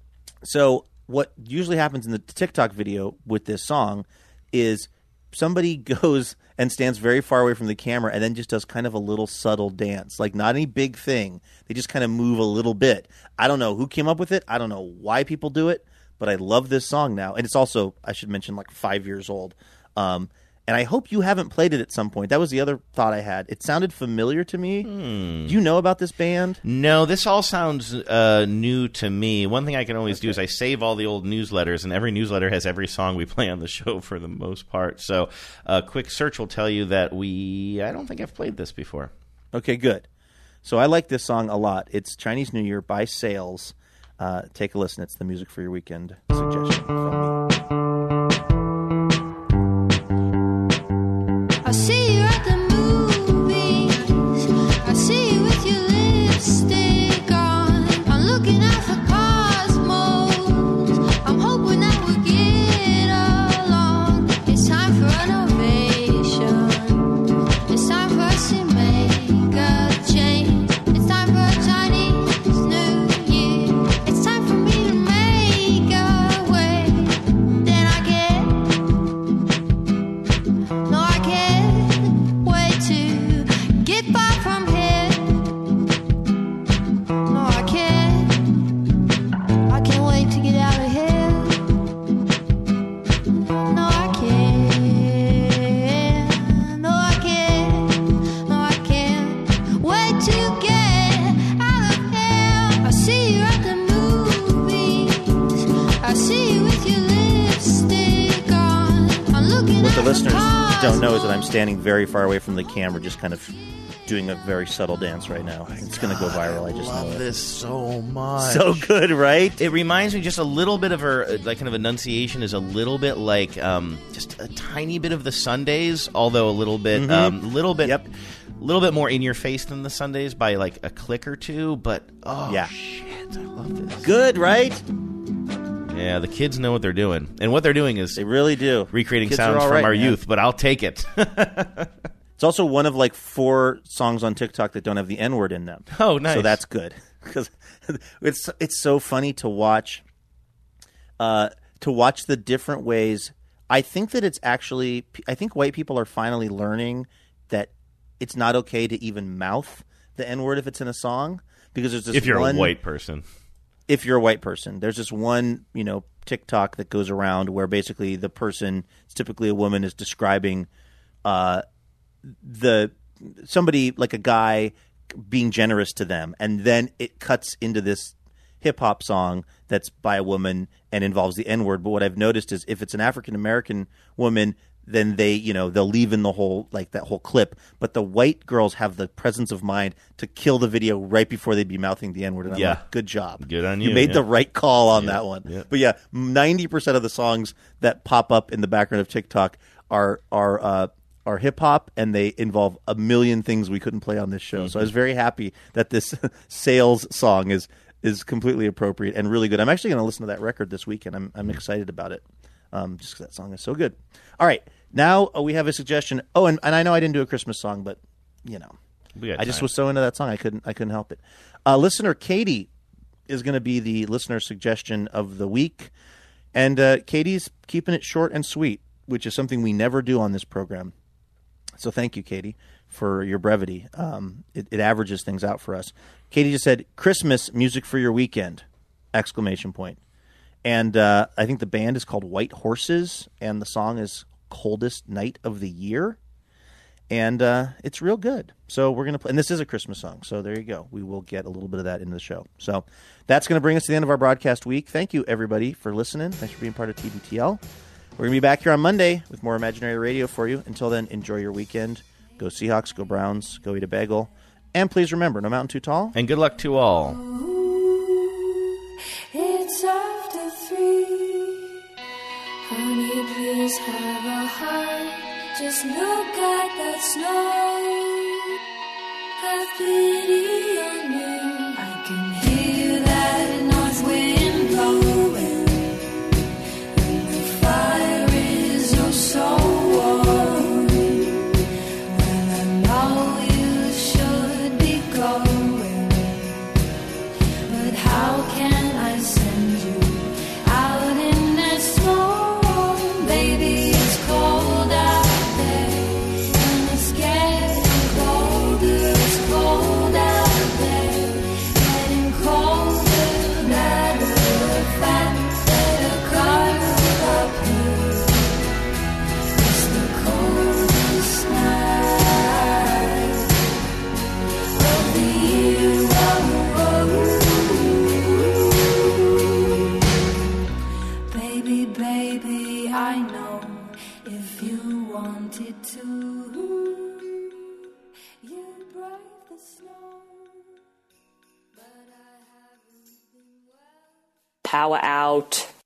S8: so what usually happens in the TikTok video with this song is somebody goes and stands very far away from the camera and then just does kind of a little subtle dance, like not any big thing. They just kind of move a little bit. I don't know who came up with it. I don't know why people do it, but I love this song now. And it's also, I should mention, like five years old. Um, and I hope you haven't played it at some point. That was the other thought I had. It sounded familiar to me.
S14: Hmm.
S8: Do you know about this band?
S14: No, this all sounds uh, new to me. One thing I can always okay. do is I save all the old newsletters, and every newsletter has every song we play on the show for the most part. So a quick search will tell you that we, I don't think I've played this before.
S8: Okay, good. So I like this song a lot. It's Chinese New Year by Sales. Uh, take a listen. It's the music for your weekend suggestion from me.
S17: I see you at the movies. I see you with your lipstick on. I'm looking out for cosmos. I'm hoping that we'll get along. It's time for an ovation. It's time for us to make a change. It's time for a Chinese New Year. It's time for me to make a way.
S8: guys don't know is that I'm standing very far away from the camera, just kind of doing a very subtle dance right now. It's going to go viral. I just
S14: love
S8: know it.
S14: this so much.
S8: So good, right?
S14: It reminds me just a little bit of her, like kind of enunciation is a little bit like um, just a tiny bit of the Sundays, although a little bit,
S8: Mhm.
S14: um, little bit,
S8: Yep.
S14: a little bit more in your face than the Sundays by like a click or two. But oh
S8: Yeah.
S14: shit, I love this.
S8: Good, right?
S14: Yeah, the kids know what they're doing, and what they're doing is
S8: They really do.
S14: recreating
S8: Kids are
S14: sounds
S8: all
S14: from
S8: right,
S14: our
S8: man.
S14: youth. But I'll take it.
S8: It's also one of like four songs on TikTok that don't have the N word in them.
S14: Oh, nice.
S8: So that's good because it's it's so funny to watch. Uh, to watch the different ways. I think that it's actually. I think white people are finally learning that it's not okay to even mouth the N word if it's in a song, because there's this
S14: if you're
S8: one,
S14: a white person.
S8: If you're a white person, there's this one, you know, TikTok that goes around where basically the person, it's typically a woman, is describing uh, the somebody like a guy being generous to them, and then it cuts into this hip hop song that's by a woman and involves the N word. But what I've noticed is if it's an African American woman, then they, you know, they'll leave in the whole, like that whole clip. But the white girls have the presence of mind to kill the video right before they'd be mouthing the N word. And I'm
S14: Yeah.
S8: like, good job.
S14: Good on you,
S8: You made
S14: yeah.
S8: the right call on
S14: Yeah,
S8: that one.
S14: yeah.
S8: But yeah, ninety percent of the songs that pop up in the background of TikTok are, are, uh, are hip hop, and they involve a million things we couldn't play on this show. So I was very happy that this sales song is, is completely appropriate and really good. I'm actually going to listen to that record this weekend. I'm, I'm excited about it. Um, just 'cause that song is so good. All right. Now uh, we have a suggestion. Oh, and, and I know I didn't do a Christmas song, but you know,
S14: We got
S8: I just
S14: time.
S8: was so into that song I couldn't I couldn't help it. Uh, listener Katie is going to be the listener suggestion of the week, and uh, Katie's keeping it short and sweet, which is something we never do on this program. So thank you, Katie, for your brevity. Um, it, it averages things out for us. Katie just said, "Christmas music for your weekend!" Exclamation point. And uh, I think the band is called White Horses, and the song is Coldest Night of the Year. And uh, it's real good. So we're going to play. And this is a Christmas song. So there you go. We will get a little bit of that into the show. So that's going to bring us to the end of our broadcast week. Thank you, everybody, for listening. Thanks for being part of T B T L. We're going to be back here on Monday with more Imaginary Radio for you. Until then, enjoy your weekend. Go Seahawks, go Browns, go eat a bagel. And please remember, no mountain too tall.
S14: And good luck to all.
S17: It's after three. Honey, please have a heart. Just look at that snow. Have pity on me. I can hear that north wind blowing. And the fire is oh so warm. Well, I know you should be going. But how can I send you out in that storm? Baby, it's cold out there, and it's getting colder. It's cold out there, getting colder. Matter of fact, better cuddle up here. It's the coldest night of the year. Baby, baby, I know if you wanted to, you'd brave the snow.
S18: Power out.